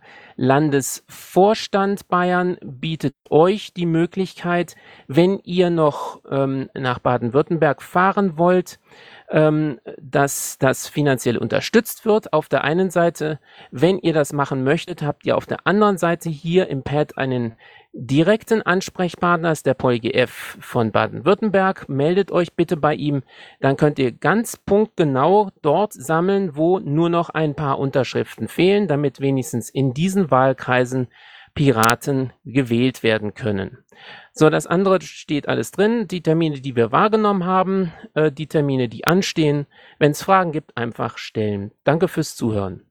Landesvorstand Bayern bietet euch die Möglichkeit, wenn ihr noch ähm, nach Baden-Württemberg fahren wollt, ähm, dass das finanziell unterstützt wird. Auf der einen Seite, wenn ihr das machen möchtet, habt ihr auf der anderen Seite hier im Pad einen direkten Ansprechpartner, ist der P O L G F von Baden-Württemberg. Meldet euch bitte bei ihm, dann könnt ihr ganz punktgenau dort sammeln, wo nur noch ein paar Unterschriften fehlen, damit wenigstens in diesen Wahlkreisen Piraten gewählt werden können. So, das andere steht alles drin, die Termine, die wir wahrgenommen haben, äh, die Termine, die anstehen. Wenn es Fragen gibt, einfach stellen. Danke fürs Zuhören.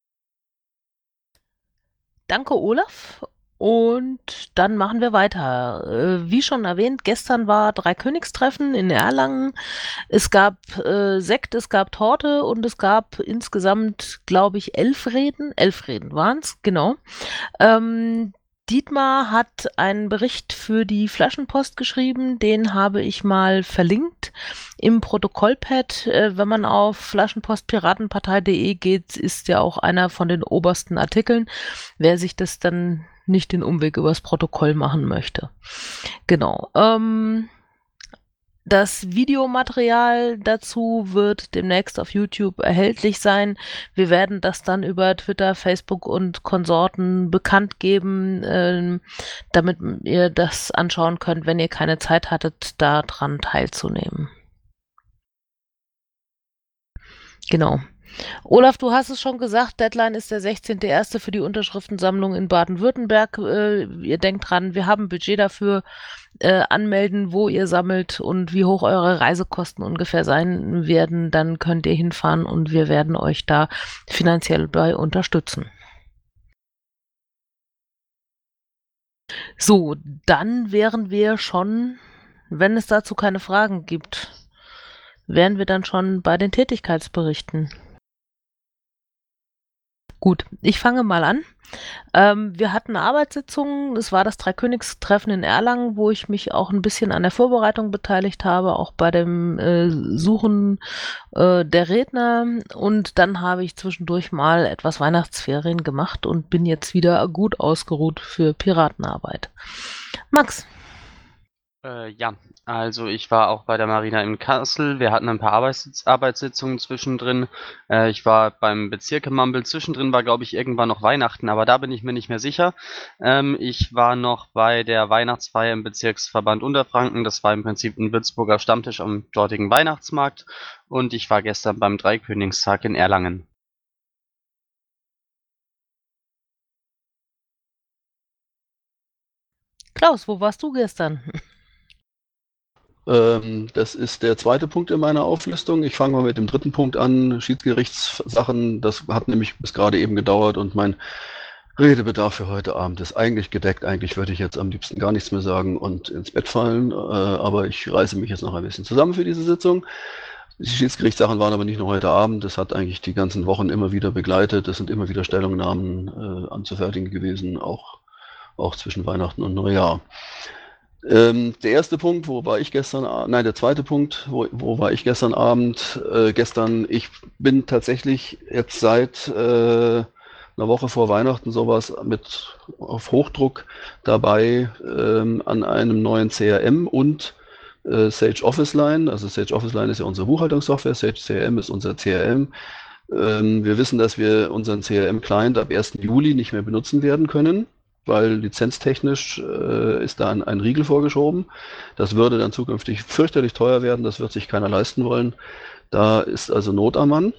Danke, Olaf. Und dann machen wir weiter. Äh, wie schon erwähnt, gestern war Dreikönigstreffen in Erlangen. Es gab äh, Sekt, es gab Torte und es gab insgesamt, glaube ich, elf Reden. Elf Reden waren es, genau. Ähm, Dietmar hat einen Bericht für die Flaschenpost geschrieben, den habe ich mal verlinkt im Protokollpad. Äh, wenn man auf flaschenpostpiratenpartei punkt de geht, ist ja auch einer von den obersten Artikeln. Wer sich das dann nicht den Umweg übers Protokoll machen möchte. Genau. Ähm, das Videomaterial dazu wird demnächst auf YouTube erhältlich sein. Wir werden das dann über Twitter, Facebook und Konsorten bekannt geben, ähm, damit ihr das anschauen könnt, wenn ihr keine Zeit hattet, daran teilzunehmen. Genau. Olaf, du hast es schon gesagt, Deadline ist der sechzehnte erste für die Unterschriftensammlung in Baden-Württemberg. Äh, ihr denkt dran, wir haben ein Budget dafür. Äh, anmelden, wo ihr sammelt und wie hoch eure Reisekosten ungefähr sein werden. Dann könnt ihr hinfahren und wir werden euch da finanziell bei unterstützen. So, dann wären wir schon, wenn es dazu keine Fragen gibt, wären wir dann schon bei den Tätigkeitsberichten. Gut, ich fange mal an. Ähm, wir hatten Arbeitssitzungen, es war das Dreikönigstreffen in Erlangen, wo ich mich auch ein bisschen an der Vorbereitung beteiligt habe, auch bei dem äh, Suchen äh, der Redner. Und dann habe ich zwischendurch mal etwas Weihnachtsferien gemacht und bin jetzt wieder gut ausgeruht für Piratenarbeit. Max.
Äh, ja, also ich war auch bei der Marina in Kassel. Wir hatten ein paar Arbeitssitz Arbeitssitzungen zwischendrin. Äh, ich war beim Bezirke Mumble. Zwischendrin war, glaube ich, irgendwann noch Weihnachten, aber da bin ich mir nicht mehr sicher. Ähm, ich war noch bei der Weihnachtsfeier im Bezirksverband Unterfranken. Das war im Prinzip ein Würzburger Stammtisch am dortigen Weihnachtsmarkt. Und ich war gestern beim Dreikönigstag in Erlangen.
Klaus, wo warst du gestern?
Ähm, das ist der zweite Punkt in meiner Auflistung. Ich fange mal mit dem dritten Punkt an. Schiedsgerichtssachen, das hat nämlich bis gerade eben gedauert und mein Redebedarf für heute Abend ist eigentlich gedeckt. Eigentlich würde ich jetzt am liebsten gar nichts mehr sagen und ins Bett fallen, äh, aber ich reiße mich jetzt noch ein bisschen zusammen für diese Sitzung. Die Schiedsgerichtssachen waren aber nicht nur heute Abend, das hat eigentlich die ganzen Wochen immer wieder begleitet. Es sind immer wieder Stellungnahmen äh, anzufertigen gewesen, auch, auch zwischen Weihnachten und Neujahr. Ähm, der erste Punkt, wo war ich gestern, A- nein, der zweite Punkt, wo, wo war ich gestern Abend? Äh, gestern, ich bin tatsächlich jetzt seit äh, einer Woche vor Weihnachten sowas mit auf Hochdruck dabei ähm, an einem neuen C R M und äh, Sage Office Line. Also Sage Office Line ist ja unsere Buchhaltungssoftware, Sage C R M ist unser C R M. Ähm, wir wissen, dass wir unseren C R M-Client ab ersten Juli nicht mehr benutzen werden können, weil lizenztechnisch äh, ist da ein, ein Riegel vorgeschoben. Das würde dann zukünftig fürchterlich teuer werden, das wird sich keiner leisten wollen. Da ist also Not am Mann.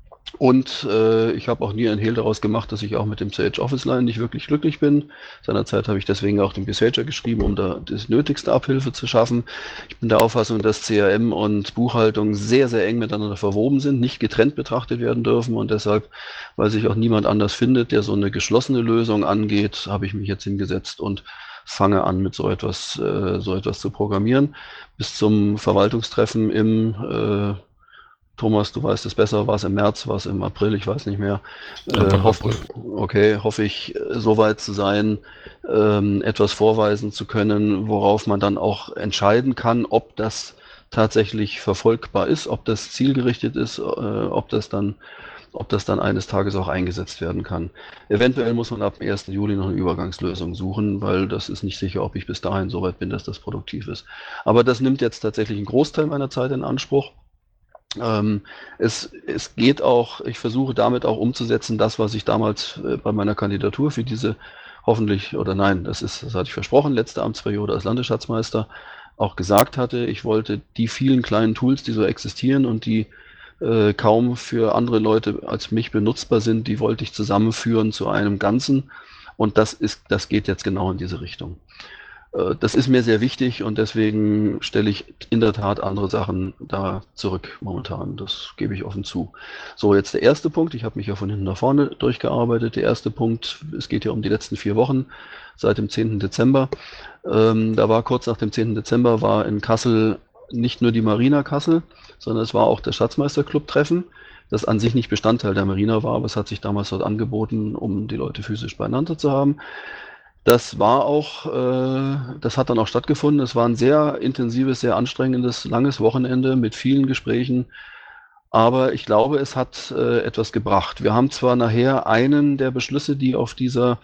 Und äh, ich habe auch nie ein Hehl daraus gemacht, dass ich auch mit dem Sage Office Line nicht wirklich glücklich bin. Seinerzeit habe ich deswegen auch den Besager geschrieben, um da das nötigste Abhilfe zu schaffen. Ich bin der Auffassung, dass C R M und Buchhaltung sehr, sehr eng miteinander verwoben sind, nicht getrennt betrachtet werden dürfen. Und deshalb, weil sich auch niemand anders findet, der so eine geschlossene Lösung angeht, habe ich mich jetzt hingesetzt und fange an, mit so etwas, äh, so etwas zu programmieren. Bis zum Verwaltungstreffen im äh, Thomas, du weißt es besser, war es im März, war es im April, ich weiß nicht mehr. Äh, hoffe, okay, hoffe ich, so weit zu sein, ähm, etwas vorweisen zu können, worauf man dann auch entscheiden kann, ob das tatsächlich verfolgbar ist, ob das zielgerichtet ist, äh, ob das dann ob das dann eines Tages auch eingesetzt werden kann. Eventuell muss man ab dem ersten Juli noch eine Übergangslösung suchen, weil das ist nicht sicher, ob ich bis dahin so weit bin, dass das produktiv ist. Aber das nimmt jetzt tatsächlich einen Großteil meiner Zeit in Anspruch. Ähm, es, es geht auch, ich versuche damit auch umzusetzen, das, was ich damals äh, bei meiner Kandidatur für diese hoffentlich, oder nein, das ist, das hatte ich versprochen, letzte Amtsperiode als Landesschatzmeister auch gesagt hatte. Ich wollte die vielen kleinen Tools, die so existieren und die äh, kaum für andere Leute als mich benutzbar sind, die wollte ich zusammenführen zu einem Ganzen. Und das ist, das geht jetzt genau in diese Richtung. Das ist mir sehr wichtig und deswegen stelle ich in der Tat andere Sachen da zurück momentan. Das gebe ich offen zu. So, jetzt der erste Punkt. Ich habe mich ja von hinten nach vorne durchgearbeitet. Der erste Punkt, es geht ja um die letzten vier Wochen seit dem zehnten Dezember. Ähm, da war kurz nach dem zehnten Dezember war in Kassel nicht nur die Marina Kassel, sondern es war auch das Schatzmeisterclub-Treffen, das an sich nicht Bestandteil der Marina war, aber es hat sich damals dort angeboten, um die Leute physisch beieinander zu haben. Das war auch, äh, das hat dann auch stattgefunden. Es war ein sehr intensives, sehr anstrengendes, langes Wochenende mit vielen Gesprächen. Aber ich glaube, es hat äh, etwas gebracht. Wir haben zwar nachher einen der Beschlüsse, die auf dieser,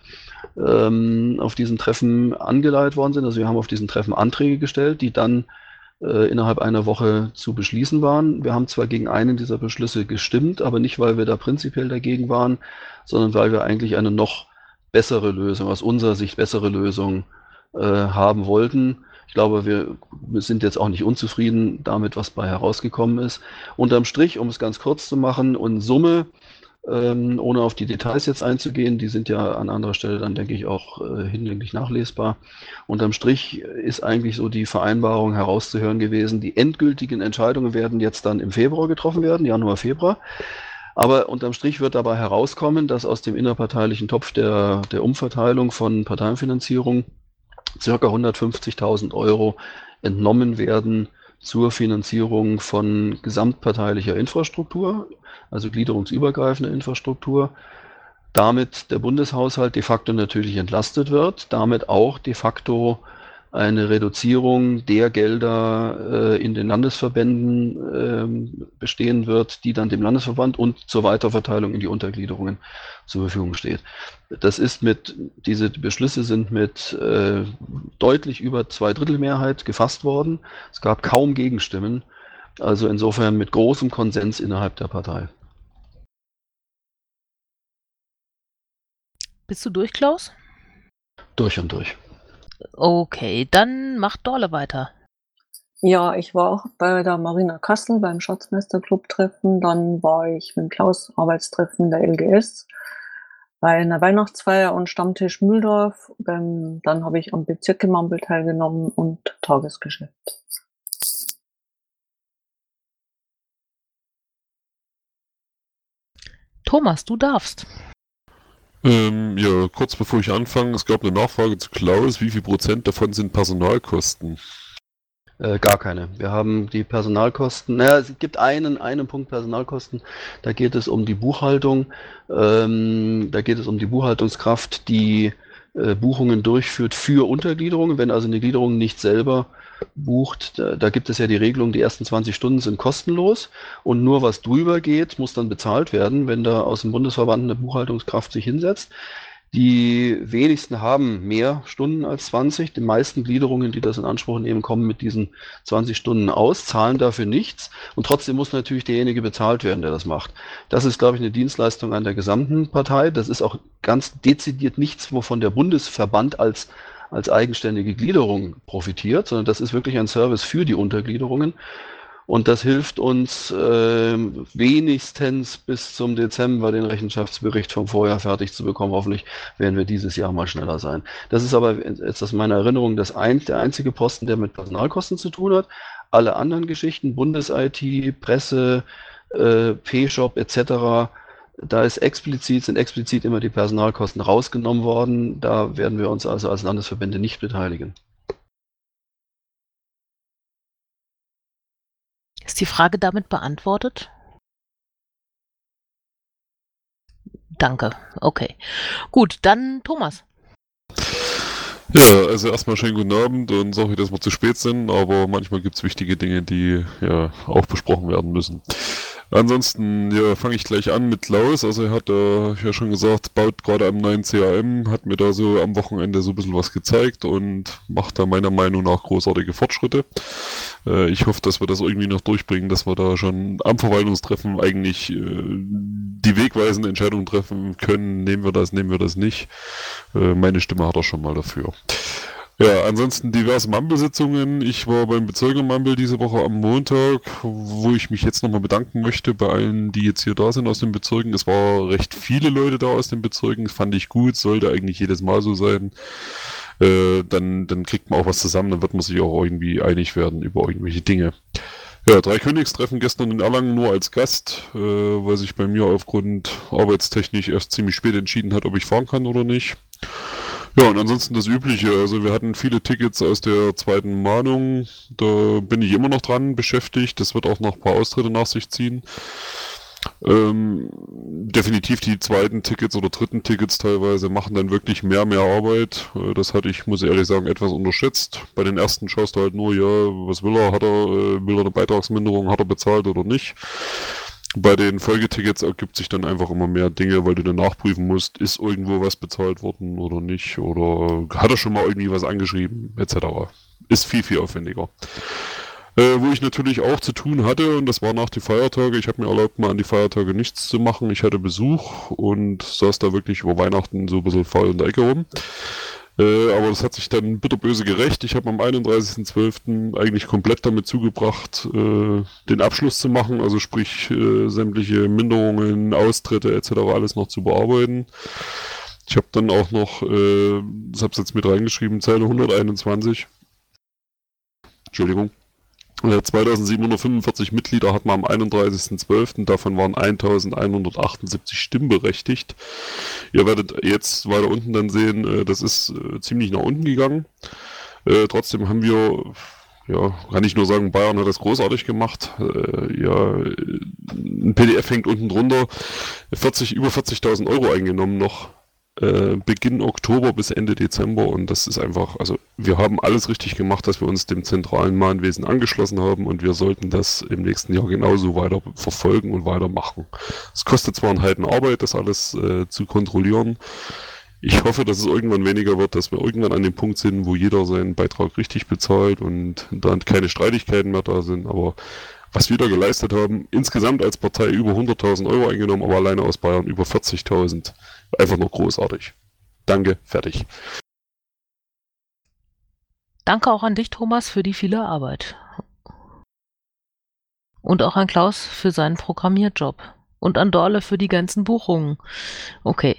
ähm, auf diesen Treffen angeleitet worden sind. Also wir haben auf diesen Treffen Anträge gestellt, die dann äh, innerhalb einer Woche zu beschließen waren. Wir haben zwar gegen einen dieser Beschlüsse gestimmt, aber nicht, weil wir da prinzipiell dagegen waren, sondern weil wir eigentlich eine noch bessere Lösung, aus unserer Sicht bessere Lösung äh, haben wollten. Ich glaube, wir sind jetzt auch nicht unzufrieden damit, was bei herausgekommen ist. Unterm Strich, um es ganz kurz zu machen, und in Summe, ähm, ohne auf die Details jetzt einzugehen, die sind ja an anderer Stelle dann, denke ich, auch äh, hinlänglich nachlesbar. Unterm Strich ist eigentlich so die Vereinbarung herauszuhören gewesen, die endgültigen Entscheidungen werden jetzt dann im Februar getroffen werden, Januar, Februar. Aber unterm Strich wird dabei herauskommen, dass aus dem innerparteilichen Topf der, der Umverteilung von Parteienfinanzierung circa hundertfünfzigtausend Euro entnommen werden zur Finanzierung von gesamtparteilicher Infrastruktur, also gliederungsübergreifender Infrastruktur. Damit der Bundeshaushalt de facto natürlich entlastet wird, damit auch de facto eine Reduzierung der Gelder äh, in den Landesverbänden ähm, bestehen wird, die dann dem Landesverband und zur Weiterverteilung in die Untergliederungen zur Verfügung steht. Das ist mit, diese Beschlüsse sind mit äh, deutlich über Zweidrittelmehrheit gefasst worden. Es gab kaum Gegenstimmen, also insofern mit großem Konsens innerhalb der Partei.
Bist du durch, Klaus?
Durch und durch.
Okay, dann macht Dorle weiter.
Ja, ich war auch bei der Marina Kassel beim Schatzmeisterclub-Treffen. Dann war ich mit Klaus Arbeitstreffen der L G S bei einer Weihnachtsfeier und Stammtisch Mühldorf. Beim, dann habe ich am Bezirkemampel teilgenommen und Tagesgeschäft.
Thomas, du darfst.
Ähm, ja, kurz bevor ich anfange, es gab eine Nachfrage zu Klaus. Wie viel Prozent davon sind Personalkosten?
Äh, gar keine. Wir haben die Personalkosten. Naja, es gibt einen, einen Punkt Personalkosten. Da geht es um die Buchhaltung. Ähm, da geht es um die Buchhaltungskraft, die äh, Buchungen durchführt für Untergliederungen. Wenn also eine Gliederung nicht selber bucht, da, da gibt es ja die Regelung, die ersten zwanzig Stunden sind kostenlos und nur was drüber geht, muss dann bezahlt werden, wenn da aus dem Bundesverband eine Buchhaltungskraft sich hinsetzt. Die wenigsten haben mehr Stunden als zwanzig. Die meisten Gliederungen, die das in Anspruch nehmen, kommen mit diesen zwanzig Stunden aus, zahlen dafür nichts und trotzdem muss natürlich derjenige bezahlt werden, der das macht. Das ist, glaube ich, eine Dienstleistung an der gesamten Partei. Das ist auch ganz dezidiert nichts, wovon der Bundesverband als als eigenständige Gliederung profitiert, sondern das ist wirklich ein Service für die Untergliederungen. Und das hilft uns äh, wenigstens bis zum Dezember den Rechenschaftsbericht vom Vorjahr fertig zu bekommen. Hoffentlich werden wir dieses Jahr mal schneller sein. Das ist aber jetzt aus meiner Erinnerung das ein, der einzige Posten, der mit Personalkosten zu tun hat. Alle anderen Geschichten, Bundes-I T, Presse, äh, P-Shop et cetera, da ist explizit, sind explizit immer die Personalkosten rausgenommen worden. Da werden wir uns also als Landesverbände nicht beteiligen.
Ist die Frage damit beantwortet? Danke. Okay. Gut, dann Thomas.
Ja, also erstmal schönen guten Abend und sorry, dass wir zu spät sind, aber manchmal gibt es wichtige Dinge, die ja auch besprochen werden müssen. Ansonsten ja, fange ich gleich an mit Klaus. Also er hat äh, ja schon gesagt, baut gerade am neuen C A M, hat mir da so am Wochenende so ein bisschen was gezeigt und macht da meiner Meinung nach großartige Fortschritte. Äh, ich hoffe, dass wir das irgendwie noch durchbringen, dass wir da schon am Verwaltungstreffen eigentlich äh, die wegweisende Entscheidung treffen können. Nehmen wir das, nehmen wir das nicht. Äh, meine Stimme hat er schon mal dafür. Ja, ansonsten diverse Mumble-Sitzungen. Ich war beim Bezirker Mumble diese Woche am Montag, wo ich mich jetzt nochmal bedanken möchte bei allen, die jetzt hier da sind aus den Bezirken. Es war recht viele Leute da aus den Bezirken, das fand ich gut, sollte eigentlich jedes Mal so sein. Äh, dann, dann kriegt man auch was zusammen, dann wird man sich auch irgendwie einig werden über irgendwelche Dinge. Ja, Dreikönigstreffen gestern in Erlangen nur als Gast, äh, weil sich bei mir aufgrund arbeitstechnisch erst ziemlich spät entschieden hat, ob ich fahren kann oder nicht. Ja, und ansonsten das Übliche. Also wir hatten viele Tickets aus der zweiten Mahnung. Da bin ich immer noch dran beschäftigt. Das wird auch noch ein paar Austritte nach sich ziehen. Ähm, definitiv die zweiten Tickets oder dritten Tickets teilweise machen dann wirklich mehr, mehr Arbeit. Äh, das hatte ich, muss ich ehrlich sagen, etwas unterschätzt. Bei den ersten schaust du halt nur, ja, was will er? Hat er, äh, will er eine Beitragsminderung? Hat er bezahlt oder nicht? Bei den Folgetickets ergibt sich dann einfach immer mehr Dinge, weil du dann nachprüfen musst, ist irgendwo was bezahlt worden oder nicht, oder hat er schon mal irgendwie was angeschrieben, et cetera. Ist viel, viel aufwendiger. Äh, wo ich natürlich auch zu tun hatte, und das war nach den Feiertagen, ich habe mir erlaubt, mal an die Feiertage nichts zu machen. Ich hatte Besuch und saß da wirklich über Weihnachten so ein bisschen faul in der Ecke rum. Äh, aber das hat sich dann bitterböse gerecht. Ich habe am einunddreißigsten zwölften eigentlich komplett damit zugebracht, äh, den Abschluss zu machen, also sprich äh, sämtliche Minderungen, Austritte et cetera alles noch zu bearbeiten. Ich habe dann auch noch, äh, das habe ich jetzt mit reingeschrieben, Zeile hunderteinundzwanzig, Entschuldigung, äh, zweitausendsiebenhundertfünfundvierzig Mitglieder hat man am einunddreißigsten zwölften Davon waren eintausendeinhundertachtundsiebzig stimmberechtigt. Ihr werdet jetzt weiter unten dann sehen, äh, das ist äh, ziemlich nach unten gegangen. Äh, trotzdem haben wir, ja, kann ich nur sagen, Bayern hat das großartig gemacht. Äh, ja, ein P D F hängt unten drunter, vierzig, über vierzigtausend Euro eingenommen noch. äh, Beginn Oktober bis Ende Dezember und das ist einfach, also wir haben alles richtig gemacht, dass wir uns dem zentralen Mahnwesen angeschlossen haben und wir sollten das im nächsten Jahr genauso weiter verfolgen und weitermachen. Es kostet zwar einen Heiden Arbeit, das alles äh, zu kontrollieren. Ich hoffe, dass es irgendwann weniger wird, dass wir irgendwann an dem Punkt sind, wo jeder seinen Beitrag richtig bezahlt und dann keine Streitigkeiten mehr da sind, aber was wir da geleistet haben, insgesamt als Partei über hunderttausend Euro eingenommen, aber alleine aus Bayern über vierzigtausend. Einfach nur großartig. Danke, fertig.
Danke auch an dich, Thomas, für die viele Arbeit. Und auch an Klaus für seinen Programmierjob. Und an Dorle für die ganzen Buchungen. Okay.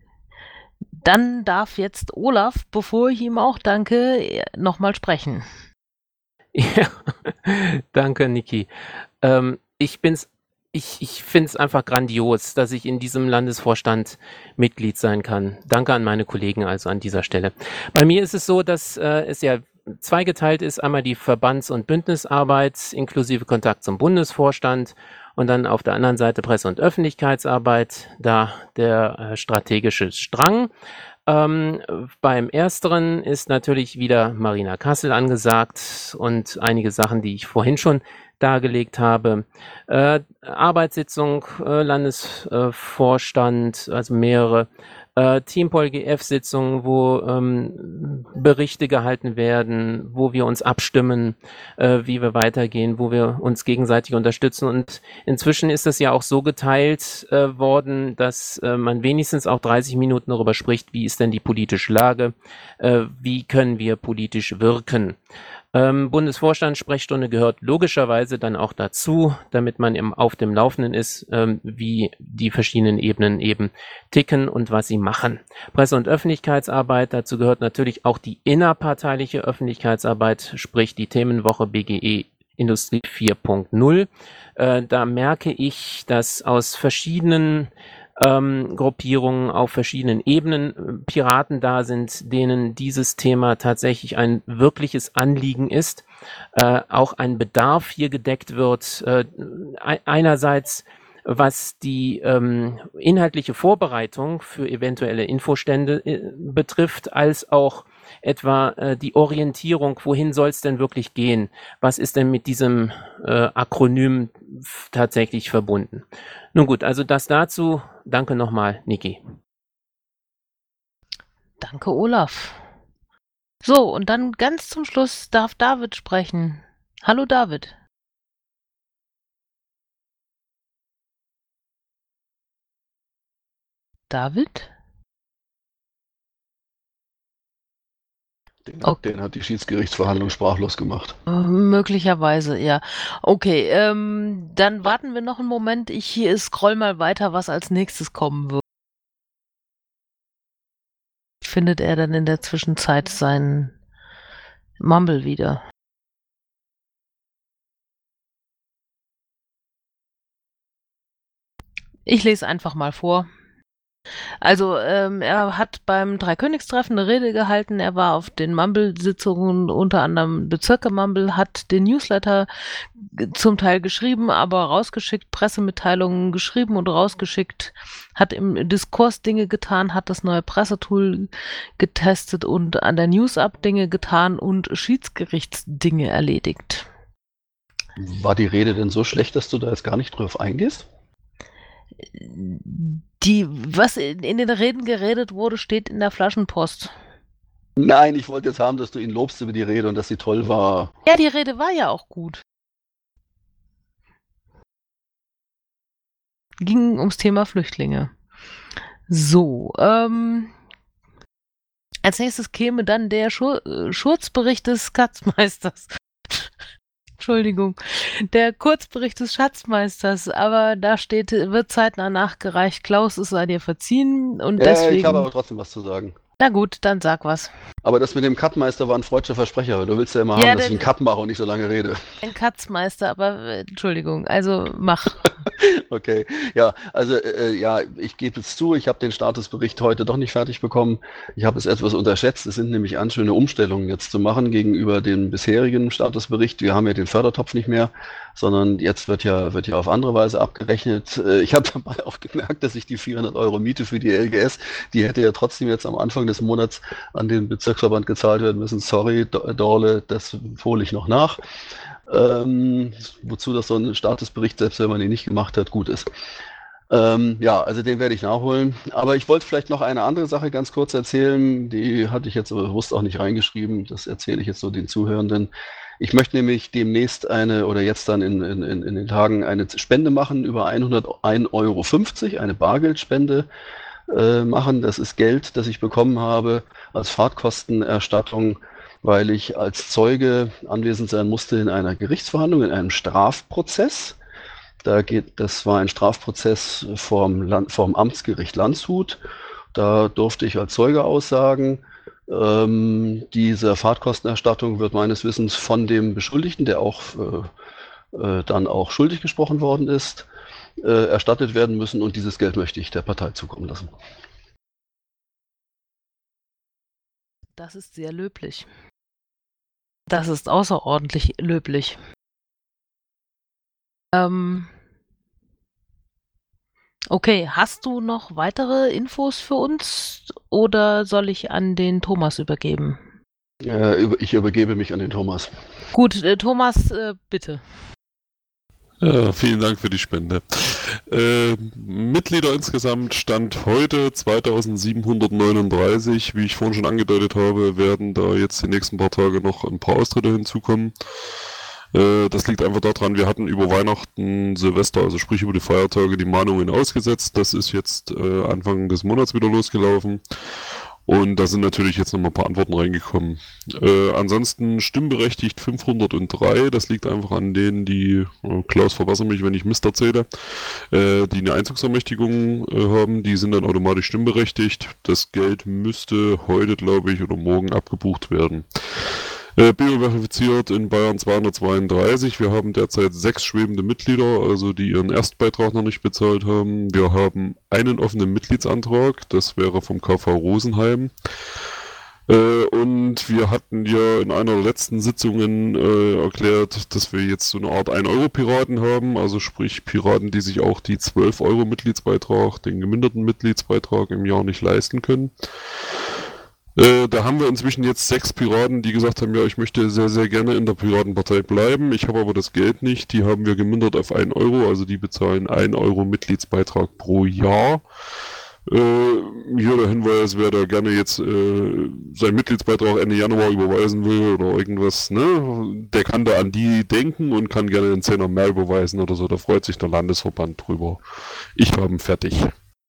Dann darf jetzt Olaf, bevor ich ihm auch danke, nochmal sprechen.
Ja, danke, Niki. Ähm, ich bin's, ich, ich finde es einfach grandios, dass ich in diesem Landesvorstand Mitglied sein kann. Danke an meine Kollegen also an dieser Stelle. Bei mir ist es so, dass äh, es ja zweigeteilt ist. Einmal die Verbands- und Bündnisarbeit inklusive Kontakt zum Bundesvorstand und dann auf der anderen Seite Presse- und Öffentlichkeitsarbeit, da der äh, strategische Strang. Ähm, beim Ersteren ist natürlich wieder Marina Kassel angesagt und einige Sachen, die ich vorhin schon dargelegt habe. Äh, Arbeitssitzung, äh, Landesvorstand, äh, also mehrere äh, Teampol-G F-Sitzungen, wo ähm, Berichte gehalten werden, wo wir uns abstimmen, äh, wie wir weitergehen, wo wir uns gegenseitig unterstützen. Und inzwischen ist das ja auch so geteilt äh, worden, dass äh, man wenigstens auch dreißig Minuten darüber spricht, wie ist denn die politische Lage, äh, wie können wir politisch wirken. Ähm, Bundesvorstand Sprechstunde gehört logischerweise dann auch dazu, damit man im, auf dem Laufenden ist, ähm, wie die verschiedenen Ebenen eben ticken und was sie machen. Presse- und Öffentlichkeitsarbeit, dazu gehört natürlich auch die innerparteiliche Öffentlichkeitsarbeit, sprich die Themenwoche B G E Industrie vier Punkt null. Äh, da merke ich, dass aus verschiedenen Ähm, Gruppierungen auf verschiedenen Ebenen äh, Piraten da sind, denen dieses Thema tatsächlich ein wirkliches Anliegen ist, äh, auch ein Bedarf hier gedeckt wird, äh, einerseits was die ähm, inhaltliche Vorbereitung für eventuelle Infostände äh, betrifft, als auch etwa äh, die Orientierung, wohin soll es denn wirklich gehen? Was ist denn mit diesem äh, Akronym f- tatsächlich verbunden? Nun gut, also das dazu. Danke nochmal, Niki.
Danke, Olaf. So, und dann ganz zum Schluss darf David sprechen. Hallo, David. David?
Den,
Okay.
den hat die Schiedsgerichtsverhandlung sprachlos gemacht.
Äh, Möglicherweise, ja. Okay, ähm, dann warten wir noch einen Moment. Ich hier scroll mal weiter, was als nächstes kommen wird. Findet er dann in der Zwischenzeit seinen Mumble wieder? Ich lese einfach mal vor. Also, ähm, er hat beim Dreikönigstreffen eine Rede gehalten. Er war auf den Mumble-Sitzungen, unter anderem Bezirke Mumble, hat den Newsletter g- zum Teil geschrieben, aber rausgeschickt, Pressemitteilungen geschrieben und rausgeschickt, hat im Diskurs Dinge getan, hat das neue Pressetool getestet und an der News-Up Dinge getan und Schiedsgerichtsdinge erledigt.
War die Rede denn so schlecht, dass du da jetzt gar nicht drauf eingehst?
Die, was in, in den Reden geredet wurde, steht in der Flaschenpost.
Nein, ich wollte jetzt haben, dass du ihn lobst über die Rede und dass sie toll war.
Ja, die Rede war ja auch gut. Ging ums Thema Flüchtlinge. So, ähm, als nächstes käme dann der Schur äh, Schurzbericht des Schatzmeisters. Entschuldigung, der Kurzbericht des Schatzmeisters, aber da steht, wird zeitnah nachgereicht. Klaus, es sei dir verziehen und
Ja,
deswegen.
ich habe aber trotzdem was zu sagen.
Na gut, dann sag was.
Aber das mit dem Cutmeister war ein freudscher Versprecher, weil du willst ja immer
Ja,
haben, dass
der-
ich einen Cut mache und nicht so lange rede.
Ein Katzmeister, aber äh, Entschuldigung, also mach.
Okay, ja, also äh, ja, ich gebe es zu, ich habe den Statusbericht heute doch nicht fertig bekommen. Ich habe es etwas unterschätzt. Es sind nämlich anschöne Umstellungen jetzt zu machen gegenüber dem bisherigen Statusbericht. Wir haben ja den Fördertopf nicht mehr. sondern jetzt wird ja, wird ja auf andere Weise abgerechnet. Äh, Ich habe dabei auch gemerkt, dass ich die vierhundert Euro Miete für die L G S, die hätte ja trotzdem jetzt am Anfang des Monats an den Bezirksverband gezahlt werden müssen. Sorry, Do- Dorle, das hole ich noch nach. Ähm, wozu das so ein Statusbericht, selbst wenn man ihn nicht gemacht hat, gut ist. Ähm, ja, also den werde ich nachholen. Aber ich wollte vielleicht noch eine andere Sache ganz kurz erzählen. Die hatte ich jetzt aber bewusst auch nicht reingeschrieben. Das erzähle ich jetzt nur den Zuhörenden. Ich möchte nämlich demnächst eine oder jetzt dann in, in, in in den Tagen eine Spende machen über hunderteins Euro fünfzig, eine Bargeldspende äh, machen. Das ist Geld, das ich bekommen habe als Fahrtkostenerstattung, weil ich als Zeuge anwesend sein musste in einer Gerichtsverhandlung, in einem Strafprozess. Da geht, das war ein Strafprozess vom, Land, vom Amtsgericht Landshut. Da durfte ich als Zeuge aussagen. Ähm, diese Fahrtkostenerstattung wird meines Wissens von dem Beschuldigten, der auch äh, äh, dann auch schuldig gesprochen worden ist, äh, erstattet werden müssen. Und dieses Geld möchte ich der Partei zukommen lassen.
Das ist sehr löblich. Das ist außerordentlich löblich. Ähm, okay, hast du noch weitere Infos für uns oder soll ich an den Thomas übergeben?
Äh, über- ich übergebe mich an den Thomas.
Gut, äh, Thomas, äh, bitte.
Ja, vielen Dank für die Spende. Äh, Mitglieder insgesamt Stand heute zweitausendsiebenhundertneununddreißig. Wie ich vorhin schon angedeutet habe, werden da jetzt die nächsten paar Tage noch ein paar Austritte hinzukommen. Äh, das liegt einfach daran, wir hatten über Weihnachten, Silvester, also sprich über die Feiertage, die Mahnungen ausgesetzt. Das ist jetzt äh, Anfang des Monats wieder losgelaufen. Und da sind natürlich jetzt noch mal ein paar Antworten reingekommen. Äh, ansonsten stimmberechtigt fünfhundertdrei, das liegt einfach an denen, die, äh, Klaus verwasse mich, wenn ich Mist erzähle, äh, die eine Einzugsermächtigung äh, haben, die sind dann automatisch stimmberechtigt. Das Geld müsste heute, glaube ich, oder morgen abgebucht werden. Äh, bioverifiziert in Bayern zweihundertzweiunddreißig. Wir haben derzeit sechs schwebende Mitglieder, also die ihren Erstbeitrag noch nicht bezahlt haben. Wir haben einen offenen Mitgliedsantrag, das wäre vom K V Rosenheim. Äh, und wir hatten ja in einer der letzten Sitzungen äh, erklärt, dass wir jetzt so eine Art ein Euro Piraten haben, also sprich Piraten, die sich auch die zwölf Euro Mitgliedsbeitrag, den geminderten Mitgliedsbeitrag im Jahr nicht leisten können. Äh, da haben wir inzwischen jetzt sechs Piraten, die gesagt haben, ja, ich möchte sehr, sehr gerne in der Piratenpartei bleiben. Ich habe aber das Geld nicht. Die haben wir gemindert auf ein Euro, also die bezahlen ein Euro Mitgliedsbeitrag pro Jahr. Äh, hier der Hinweis, wer da gerne jetzt äh, seinen Mitgliedsbeitrag Ende Januar überweisen will oder irgendwas, ne, der kann da an die denken und kann gerne einen Zehner mehr überweisen oder so. Da freut sich der Landesverband drüber. Ich habe ihn fertig.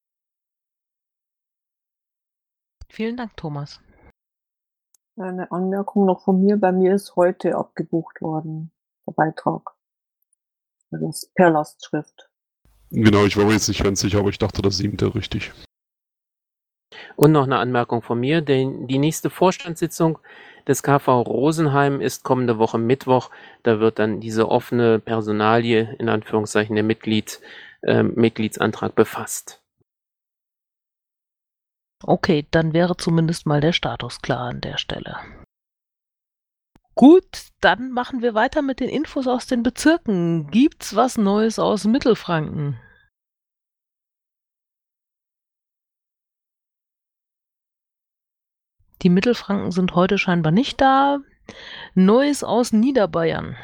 Vielen Dank, Thomas.
Eine Anmerkung noch von mir. Bei mir ist heute abgebucht worden, der Beitrag. Das ist per Lastschrift.
Genau, ich war mir jetzt nicht ganz sicher, aber ich dachte, das siebte richtig.
Und noch eine Anmerkung von mir. Den, die nächste Vorstandssitzung des K V Rosenheim ist kommende Woche Mittwoch. Da wird dann diese offene Personalie, in Anführungszeichen der Mitglied, äh, Mitgliedsantrag befasst.
Okay, dann wäre zumindest mal der Status klar an der Stelle. Gut, dann machen wir weiter mit den Infos aus den Bezirken. Gibt's was Neues aus Mittelfranken? Die Mittelfranken sind heute scheinbar nicht da. Neues aus Niederbayern.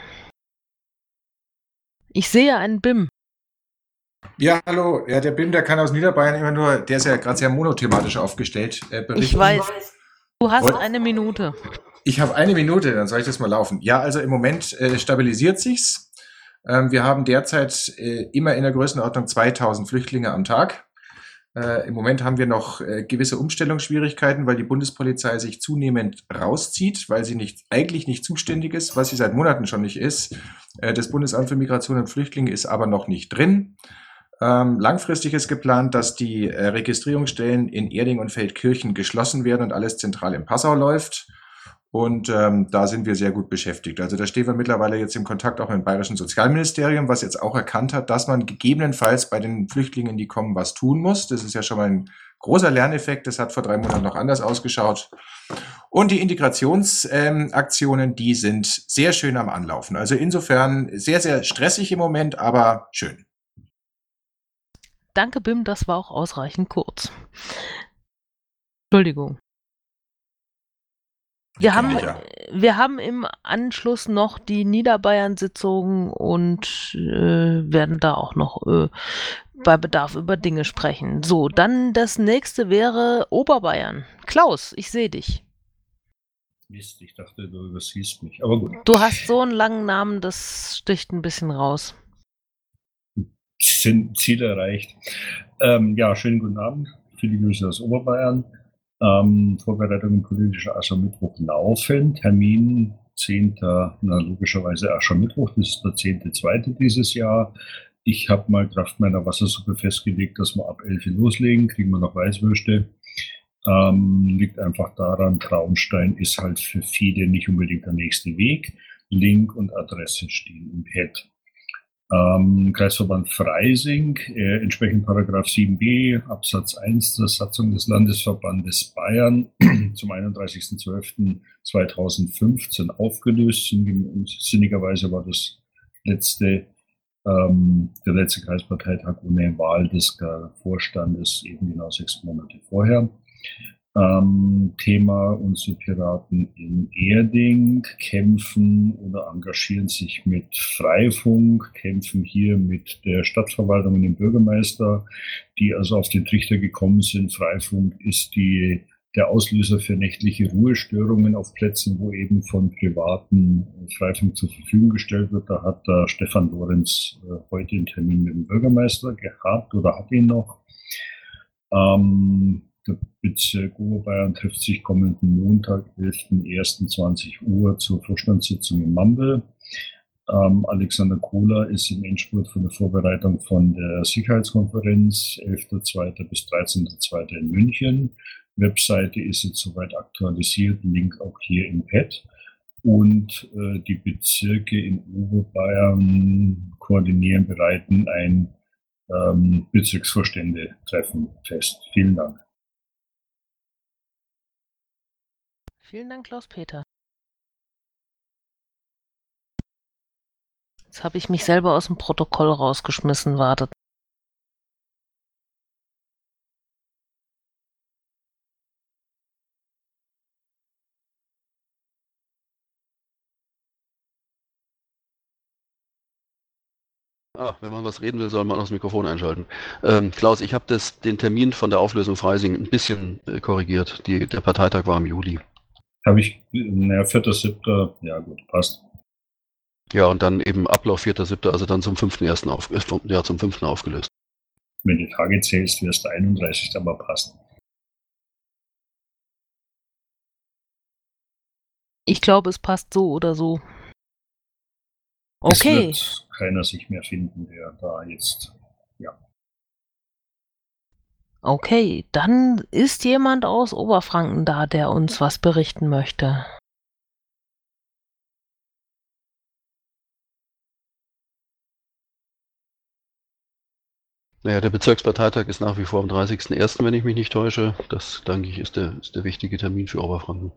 Ich sehe einen B I M.
Ja, hallo. Ja, der B I M, der kann aus Niederbayern immer nur, der ist ja gerade sehr monothematisch aufgestellt. Äh, berichten.
Ich weiß. Du hast
Und
eine Minute.
ich habe eine Minute, dann soll ich das mal laufen. Ja, also im Moment äh, stabilisiert sich's. Ähm, wir haben derzeit äh, immer in der Größenordnung zweitausend Flüchtlinge am Tag. Äh, Im Moment haben wir noch äh, gewisse Umstellungsschwierigkeiten, weil die Bundespolizei sich zunehmend rauszieht, weil sie nicht eigentlich nicht zuständig ist, was sie seit Monaten schon nicht ist. Äh, das Bundesamt für Migration und Flüchtlinge ist aber noch nicht drin. Ähm, langfristig ist geplant, dass die äh, Registrierungsstellen in Erding und Feldkirchen geschlossen werden und alles zentral in Passau läuft. Und ähm, da sind wir sehr gut beschäftigt. Also da stehen wir mittlerweile jetzt im Kontakt auch mit dem Bayerischen Sozialministerium, was jetzt auch erkannt hat, dass man gegebenenfalls bei den Flüchtlingen, die kommen, was tun muss. Das ist ja schon mal ein großer Lerneffekt. Das hat vor drei Monaten noch anders ausgeschaut. Und die Integrationsaktionen, ähm, die sind sehr schön am Anlaufen. Also insofern sehr, sehr stressig im Moment, aber schön.
Danke, Bim, das war auch ausreichend kurz. Entschuldigung. Wir haben,
Ja.
wir haben im Anschluss noch die Niederbayern-Sitzung und äh, werden da auch noch äh, bei Bedarf über Dinge sprechen. So, dann das nächste wäre Oberbayern. Klaus, ich sehe dich.
Mist, ich dachte, du übersiehst mich, aber gut.
Du hast so einen langen Namen, das sticht ein bisschen raus.
Sind Ziel erreicht. Ähm, ja, schönen guten Abend. Viele Grüße aus Oberbayern. Ähm, Vorbereitungen politischer Aschermittwoch laufen. Termin zehnter Na, logischerweise Aschermittwoch, das ist der zehnte zweite dieses Jahr. Ich habe mal Kraft meiner Wassersuppe festgelegt, dass wir ab elf loslegen, kriegen wir noch Weißwürste. Ähm, liegt einfach daran, Traunstein ist halt für viele nicht unbedingt der nächste Weg. Link und Adresse stehen im Pad. Ähm, Kreisverband Freising, äh, entsprechend Paragraph sieben b Absatz eins der Satzung des Landesverbandes Bayern zum einunddreißigsten zwölften zweitausendfünfzehn aufgelöst. Sinnigerweise war das letzte, ähm, der letzte Kreisparteitag ohne Wahl des Vorstandes eben genau sechs Monate vorher. Ähm, Thema: Unsere Piraten in Erding kämpfen oder engagieren sich mit Freifunk, kämpfen hier mit der Stadtverwaltung und dem Bürgermeister, die also auf den Trichter gekommen sind. Freifunk ist die, der Auslöser für nächtliche Ruhestörungen auf Plätzen, wo eben von Privaten Freifunk zur Verfügung gestellt wird. Da hat der Stefan Lorenz äh, heute einen Termin mit dem Bürgermeister gehabt oder hat ihn noch. Ähm, Der Bezirk Oberbayern trifft sich kommenden Montag, elften ersten zwanzig Uhr zur Vorstandssitzung in Mambel. Ähm, Alexander Kohler ist im Endspurt von der Vorbereitung von der Sicherheitskonferenz, elfter zweiter bis dreizehnter zweiter in München. Webseite ist jetzt soweit aktualisiert, Link auch hier im Pad. Und äh, die Bezirke in Oberbayern koordinieren, bereiten ein ähm, Bezirksvorstände-Treffen fest. Vielen Dank.
Vielen Dank, Klaus-Peter. Jetzt habe ich mich selber aus dem Protokoll rausgeschmissen, wartet.
Ah, wenn man was reden will, soll man das Mikrofon einschalten. Ähm, Klaus, ich habe den Termin von der Auflösung Freising ein bisschen äh, korrigiert. Die, der Parteitag war im Juli.
Habe ich, naja, vierter siebter ja gut, passt.
Ja, und dann eben Ablauf vierter siebter also dann zum fünften ersten auf, äh, ja, zum fünften aufgelöst.
Wenn du Tage zählst, wirst du einunddreißig, aber passt.
Ich glaube, es passt so oder so. Okay.
Es wird keiner sich mehr finden, der da jetzt, ja.
Okay, dann ist jemand aus Oberfranken da, der uns was berichten möchte.
Naja, der Bezirksparteitag ist nach wie vor am dreißigsten ersten, wenn ich mich nicht täusche. Das, denke ich, ist der, ist der wichtige Termin für Oberfranken.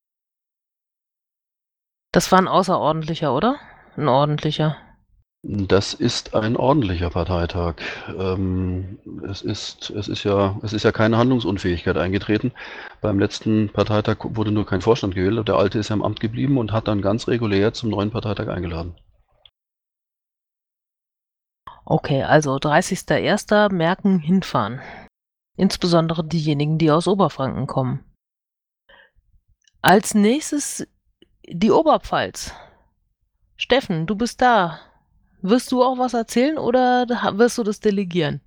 Das war ein außerordentlicher, oder? Ein ordentlicher.
Das ist ein ordentlicher Parteitag. Ähm, es ist, es ist ja, es ist ja keine Handlungsunfähigkeit eingetreten. Beim letzten Parteitag wurde nur kein Vorstand gewählt. Der alte ist ja im Amt geblieben und hat dann ganz regulär zum neuen Parteitag eingeladen.
Okay, also dreißigster erster merken, hinfahren. Insbesondere diejenigen, die aus Oberfranken kommen. Als nächstes die Oberpfalz. Steffen, du bist da. Wirst du auch was erzählen oder wirst du das delegieren?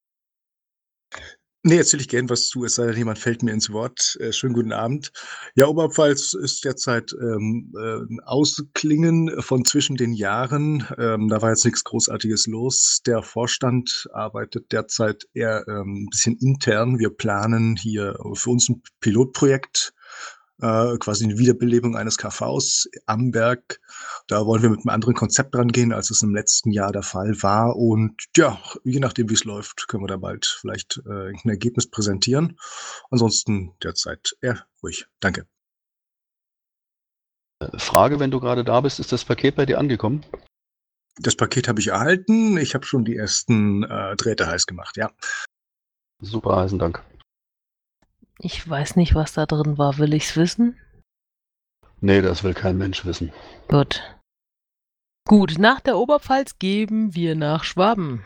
Nee, erzähle ich gern was zu, es sei denn, jemand fällt mir ins Wort. Äh, schönen guten Abend. Ja, Oberpfalz ist derzeit ähm, äh, ein Ausklingen von zwischen den Jahren. Ähm, da war jetzt nichts Großartiges los. Der Vorstand arbeitet derzeit eher ähm, ein bisschen intern. Wir planen hier für uns ein Pilotprojekt, äh, quasi eine Wiederbelebung eines K Vs am Berg. Da wollen wir mit einem anderen Konzept rangehen, als es im letzten Jahr der Fall war. Und ja, je nachdem, wie es läuft, können wir da bald vielleicht äh, ein Ergebnis präsentieren. Ansonsten derzeit eher ruhig. Danke.
Frage, wenn du gerade da bist, ist das Paket bei dir angekommen?
Das Paket habe ich erhalten. Ich habe schon die ersten äh, Drähte heiß gemacht, ja.
Super, heißen Dank.
Ich weiß nicht, was da drin war. Will ich's wissen?
Nee, das will kein Mensch wissen.
Gut. Gut, nach der Oberpfalz geben wir nach Schwaben.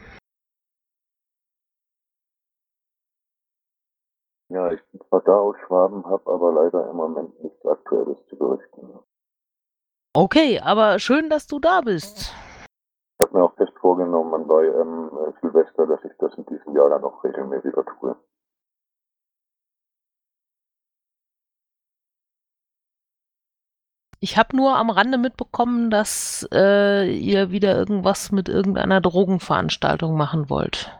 Ja, ich bin zwar da aus Schwaben, habe aber leider im Moment nichts Aktuelles zu berichten.
Okay, aber schön, dass du da bist.
Ich habe mir auch fest vorgenommen bei ähm, Silvester, dass ich das in diesem Jahr dann noch regelmäßiger tue.
Ich habe nur am Rande mitbekommen, dass äh, ihr wieder irgendwas mit irgendeiner Drogenveranstaltung machen wollt.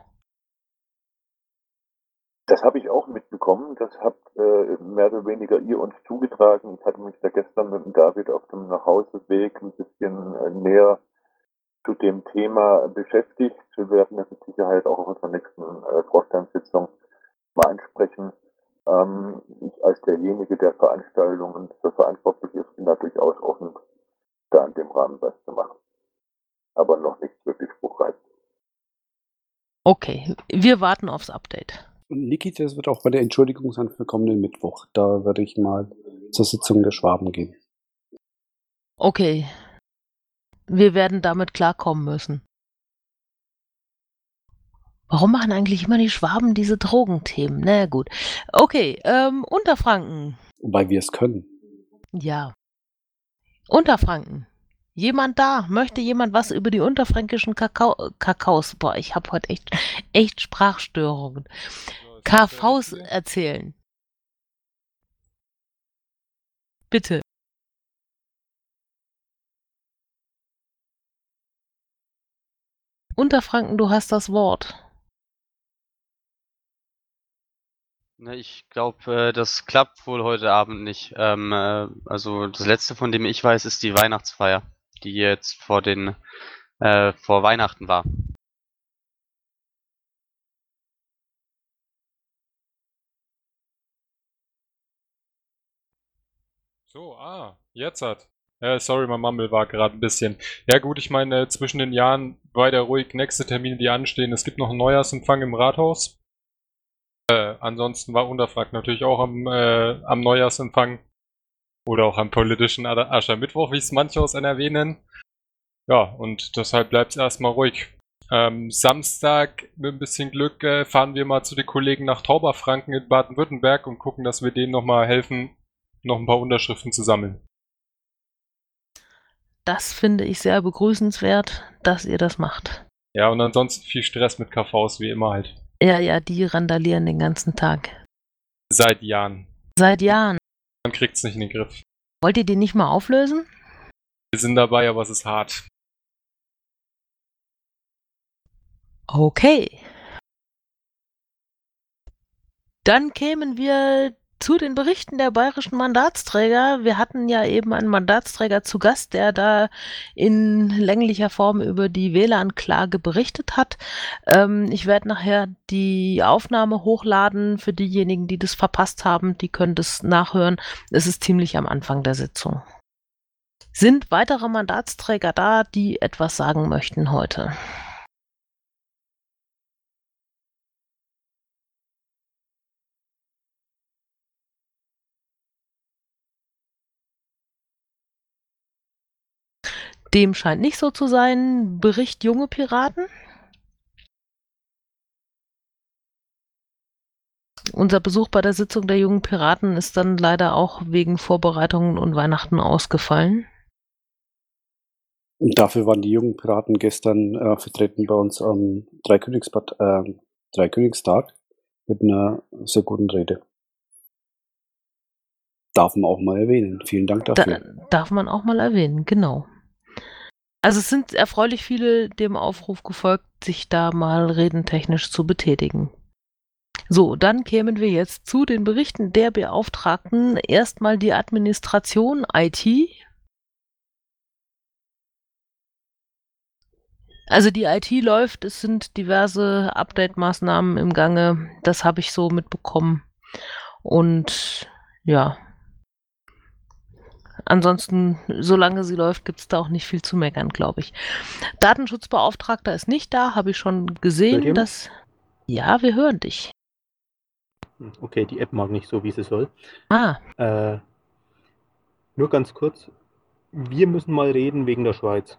Das habe ich auch mitbekommen. Das habt äh, mehr oder weniger ihr uns zugetragen. Ich hatte mich da gestern mit dem David auf dem Nachhauseweg ein bisschen äh, näher zu dem Thema beschäftigt. Wir werden das mit Sicherheit auch auf unserer nächsten äh, Vorstandssitzung mal ansprechen. Ähm, ich als derjenige, der Veranstaltungen für verantwortlich ist, bin da durchaus offen, da in dem Rahmen was zu machen. Aber noch nichts wirklich spruchreif.
Okay, wir warten aufs Update.
Und Niki, das wird auch bei der Entschuldigung sein für kommenden Mittwoch. Da werde ich mal zur Sitzung der Schwaben gehen.
Okay. Wir werden damit klarkommen müssen. Warum machen eigentlich immer die Schwaben diese Drogenthemen? Na naja, gut. Okay, ähm, Unterfranken.
Weil wir es können.
Ja. Unterfranken. Jemand da? Möchte jemand was über die unterfränkischen Kakao Kakaos? Boah, ich habe heute echt, echt Sprachstörungen. K Vs erzählen. Bitte. Unterfranken, du hast das Wort.
Ne, ich glaube, äh, das klappt wohl heute Abend nicht. Ähm, äh, also das letzte, von dem ich weiß, ist die Weihnachtsfeier, die jetzt vor den äh, vor Weihnachten war.
So, ah, jetzt hat. Ja, sorry, mein Mumble war gerade ein bisschen. Ja gut, ich meine, zwischen den Jahren weiter ruhig, nächste Termine, die anstehen. Es gibt noch einen Neujahrsempfang im Rathaus. Äh, ansonsten war Unterfrank natürlich auch am, äh, am Neujahrsempfang. Oder auch am politischen Aschermittwoch, wie es manche aus N R W nennen. Ja, und deshalb bleibt es erstmal ruhig. Ähm, Samstag, mit ein bisschen Glück, äh, fahren wir mal zu den Kollegen nach Tauberfranken in Baden-Württemberg und gucken, dass wir denen nochmal helfen, noch ein paar Unterschriften zu sammeln.
Das finde ich sehr begrüßenswert, dass ihr das macht.
Ja, und ansonsten viel Stress mit K Vs, wie immer halt.
Ja, ja, die randalieren den ganzen Tag.
Seit Jahren.
Seit Jahren.
Man kriegt's nicht in den Griff.
Wollt ihr die nicht mal auflösen?
Wir sind dabei, aber es ist hart.
Okay. Dann kämen wir zu den Berichten der bayerischen Mandatsträger. Wir hatten ja eben einen Mandatsträger zu Gast, der da in länglicher Form über die Wähleranklage berichtet hat. Ähm, ich werde nachher die Aufnahme hochladen für diejenigen, die das verpasst haben. Die können das nachhören. Es ist ziemlich am Anfang der Sitzung. Sind weitere Mandatsträger da, die etwas sagen möchten heute? Dem scheint nicht so zu sein. Bericht Junge Piraten. Unser Besuch bei der Sitzung der Jungen Piraten ist dann leider auch wegen Vorbereitungen und Weihnachten ausgefallen.
Und dafür waren die Jungen Piraten gestern äh, vertreten bei uns am Dreikönigspart äh, Dreikönigstag mit einer sehr guten Rede. Darf man auch mal erwähnen. Vielen Dank dafür.
Da, darf man auch mal erwähnen, genau. Also es sind erfreulich viele dem Aufruf gefolgt, sich da mal redentechnisch zu betätigen. So, dann kämen wir jetzt zu den Berichten der Beauftragten. Erstmal die Administration I T. Also die I T läuft, es sind diverse Update-Maßnahmen im Gange. Das habe ich so mitbekommen. Und ja, Ansonsten, solange sie läuft, gibt es da auch nicht viel zu meckern, glaube ich. Datenschutzbeauftragter ist nicht da, habe ich schon
Hört ihr
gesehen,
mich?
dass... Ja, wir hören dich.
Okay, die App mag nicht so, wie sie soll.
Ah,
Äh, nur ganz kurz. Wir müssen mal reden wegen der Schweiz.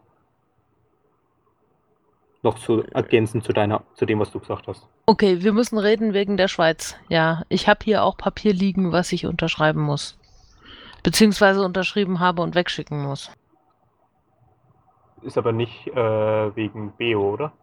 Noch zu ergänzend zu deiner, zu dem, was du gesagt hast.
okay, wir müssen reden wegen der Schweiz. Ja, ich habe hier auch Papier liegen, was ich unterschreiben muss. Beziehungsweise unterschrieben habe und wegschicken muss.
Ist aber nicht äh, wegen B O, oder?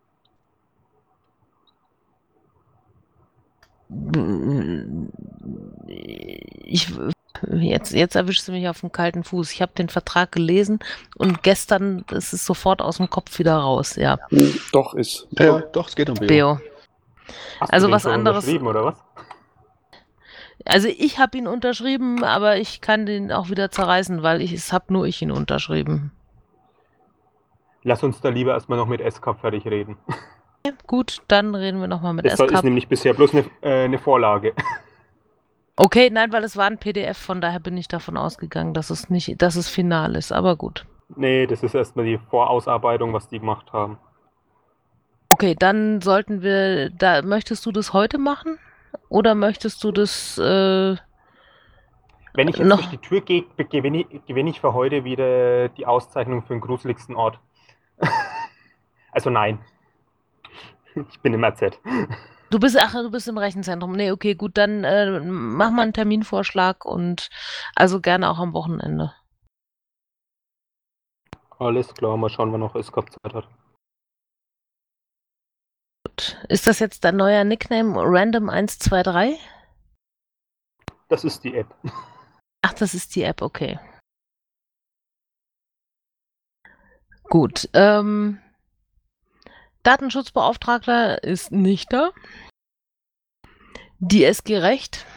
Ich, jetzt, jetzt erwischst du mich auf dem kalten Fuß. Ich habe den Vertrag gelesen und gestern ist es sofort aus dem Kopf wieder raus, ja.
Hm, Doch, ist.
Ja, ja, doch, es geht um B O.
B O.
Hast
Also
du den
was
schon
anderes.
unterschrieben, oder was?
Also ich habe ihn unterschrieben, aber ich kann den auch wieder zerreißen, weil ich es habe nur ich ihn unterschrieben.
Lass uns da lieber erstmal noch mit S C A P fertig reden.
Ja, gut, dann reden wir nochmal mit
Das
S K.
ist nämlich bisher bloß eine, äh, eine Vorlage.
Okay, nein, weil es war ein P D F, von daher bin ich davon ausgegangen, dass es nicht, dass es final ist, aber gut.
Nee, das ist erstmal die Vorausarbeitung, was die gemacht haben.
Okay, dann sollten wir, da möchtest du das heute machen? Oder möchtest du das äh,
Wenn ich jetzt
noch?
durch die Tür gehe, gewinne ich, gewinne ich für heute wieder die Auszeichnung für den gruseligsten Ort. Also nein. Ich bin im R Z.
Du bist, ach, du bist im Rechenzentrum. Nee, okay, gut, dann äh, mach mal einen Terminvorschlag und also gerne auch am Wochenende.
Alles klar, mal schauen, wann noch S C A P Zeit hat.
Gut. Ist das jetzt dein neuer Nickname Random eins zwei drei?
Das ist die App.
Ach, das ist die App, okay. Gut. Ähm, Datenschutzbeauftragter ist nicht da. Die S G Recht.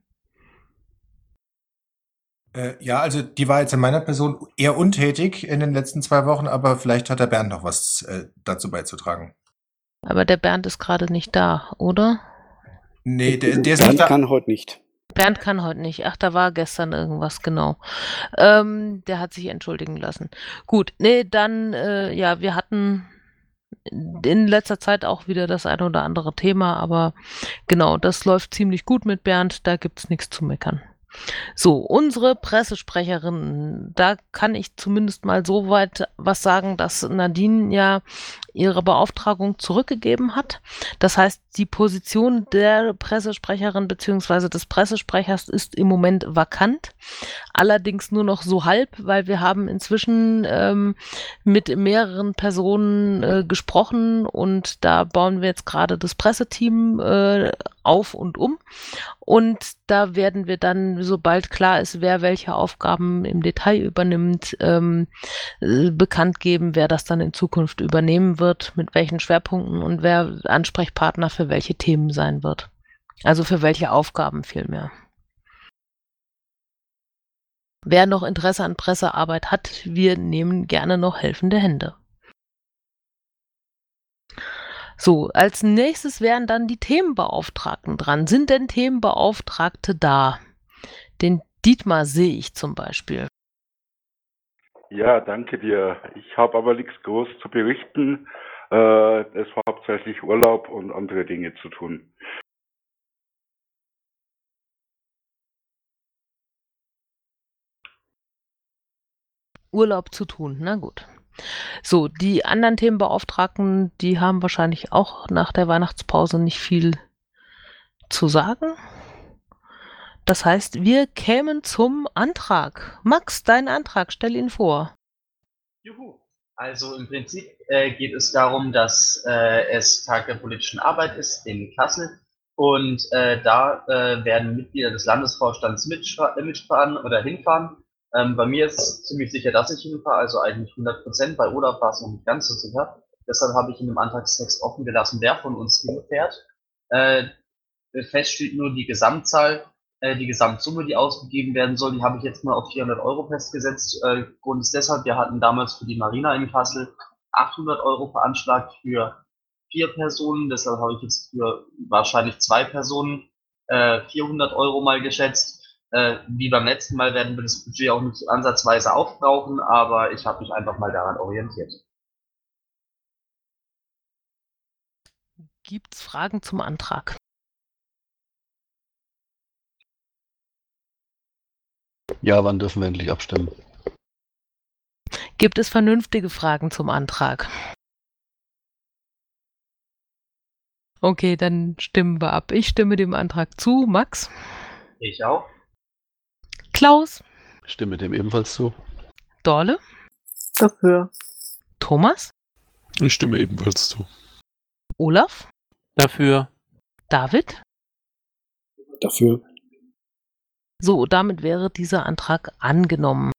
Äh, ja, also die war jetzt in meiner Person eher untätig in den letzten zwei Wochen, aber vielleicht hat der Bernd noch was äh, dazu beizutragen.
Aber der Bernd ist gerade nicht da, oder?
Nee, der, der ist
Bernd
nicht da.
kann heute nicht.
Bernd kann heute nicht. Ach, da war gestern irgendwas, genau. Ähm, der hat sich entschuldigen lassen. Gut, nee, dann, äh, ja, wir hatten in letzter Zeit auch wieder das ein oder andere Thema, aber genau, das läuft ziemlich gut mit Bernd, da gibt's nichts zu meckern. So, unsere Pressesprecherin, da kann ich zumindest mal so weit was sagen, dass Nadine ja ihre Beauftragung zurückgegeben hat. Das heißt, die Position der Pressesprecherin bzw. des Pressesprechers ist im Moment vakant. Allerdings nur noch so halb, weil wir haben inzwischen ähm, mit mehreren Personen äh, gesprochen und da bauen wir jetzt gerade das Presseteam äh, auf und um. Und da werden wir dann, sobald klar ist, wer welche Aufgaben im Detail übernimmt, ähm, äh, bekannt geben, wer das dann in Zukunft übernehmen wird, mit welchen Schwerpunkten und wer Ansprechpartner für welche Themen sein wird. Also für welche Aufgaben vielmehr. Wer noch Interesse an Pressearbeit hat, wir nehmen gerne noch helfende Hände. So, als nächstes wären dann die Themenbeauftragten dran. Sind denn Themenbeauftragte da? Den Dietmar sehe ich zum Beispiel.
Ja, danke dir. Ich habe aber nichts groß zu berichten. Äh, es war hauptsächlich Urlaub und andere Dinge zu tun.
Urlaub zu tun, na gut. So, die anderen Themenbeauftragten, die haben wahrscheinlich auch nach der Weihnachtspause nicht viel zu sagen. Das heißt, wir kämen zum Antrag. Max, dein Antrag, stell ihn vor.
Juhu. Also im Prinzip äh, geht es darum, dass äh, es Tag der politischen Arbeit ist in Kassel und äh, da äh, werden Mitglieder des Landesvorstands mitfahren, mitfahren oder hinfahren. Ähm, bei mir ist ziemlich sicher, dass ich hinfahre, also eigentlich hundert Prozent. Bei Olaf war es noch nicht ganz so sicher. Deshalb habe ich in dem Antragstext offen gelassen, wer von uns hinfährt. Äh, fest steht nur die Gesamtzahl, äh, die Gesamtsumme, die ausgegeben werden soll. Die habe ich jetzt mal auf vierhundert Euro festgesetzt. Äh, Grund ist deshalb, wir hatten damals für die Marina in Kassel achthundert Euro veranschlagt für vier Personen. Deshalb habe ich jetzt für wahrscheinlich zwei Personen äh, vierhundert Euro mal geschätzt.
Äh, wie beim letzten Mal werden wir das Budget auch nicht ansatzweise aufbrauchen, aber ich habe mich einfach mal daran orientiert.
Gibt es Fragen zum Antrag?
Ja, wann dürfen wir endlich abstimmen?
Gibt es vernünftige Fragen zum Antrag? Okay, dann stimmen wir ab. Ich stimme dem Antrag zu. Max?
Ich auch.
Klaus?
Stimme dem ebenfalls zu.
Dorle?
Dafür.
Thomas?
Ich stimme ebenfalls zu.
Olaf?
Dafür.
David?
Dafür.
So, damit wäre dieser Antrag angenommen.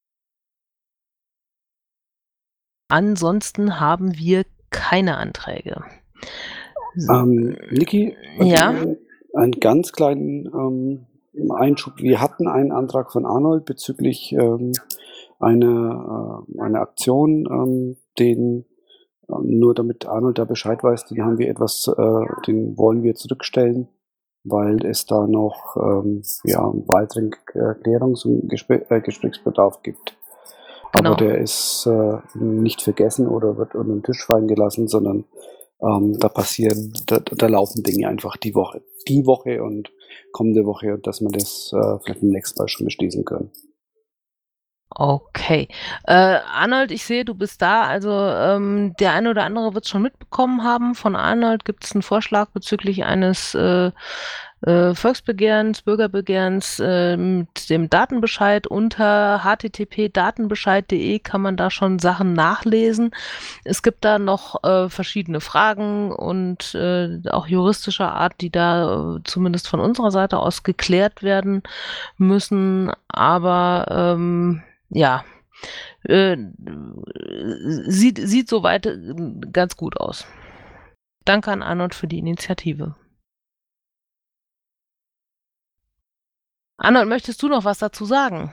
Ansonsten haben wir keine Anträge.
Ähm, Niki,
Ja?
äh, einen ganz kleinen ähm, Einschub. Wir hatten einen Antrag von Arnold bezüglich ähm, einer, äh, einer Aktion, ähm, den ähm, nur damit Arnold da Bescheid weiß, den haben wir etwas, äh, den wollen wir zurückstellen, weil es da noch ähm, ja, weiteren Klärungs- und Gespr äh, Gesprächsbedarf gibt.
Genau.
Aber der ist äh, nicht vergessen oder wird unter den Tisch fallen gelassen, sondern ähm, da passieren, da, da laufen Dinge einfach die Woche, die Woche und kommende Woche, dass wir das äh, vielleicht im nächsten Mal schon beschließen können.
Okay. Äh, Arnold, ich sehe, du bist da. Also ähm, der eine oder andere wird es schon mitbekommen haben. Von Arnold gibt es einen Vorschlag bezüglich eines äh, äh, Volksbegehrens, Bürgerbegehrens äh, mit dem Datenbescheid. Unter h t t p punkt datenbescheid punkt d e kann man da schon Sachen nachlesen. Es gibt da noch äh, verschiedene Fragen und äh, auch juristischer Art, die da äh, zumindest von unserer Seite aus geklärt werden müssen. Aber ähm, ja, äh, sieht, sieht soweit äh, ganz gut aus. Danke an Arnold für die Initiative. Arnold, möchtest du noch was dazu sagen?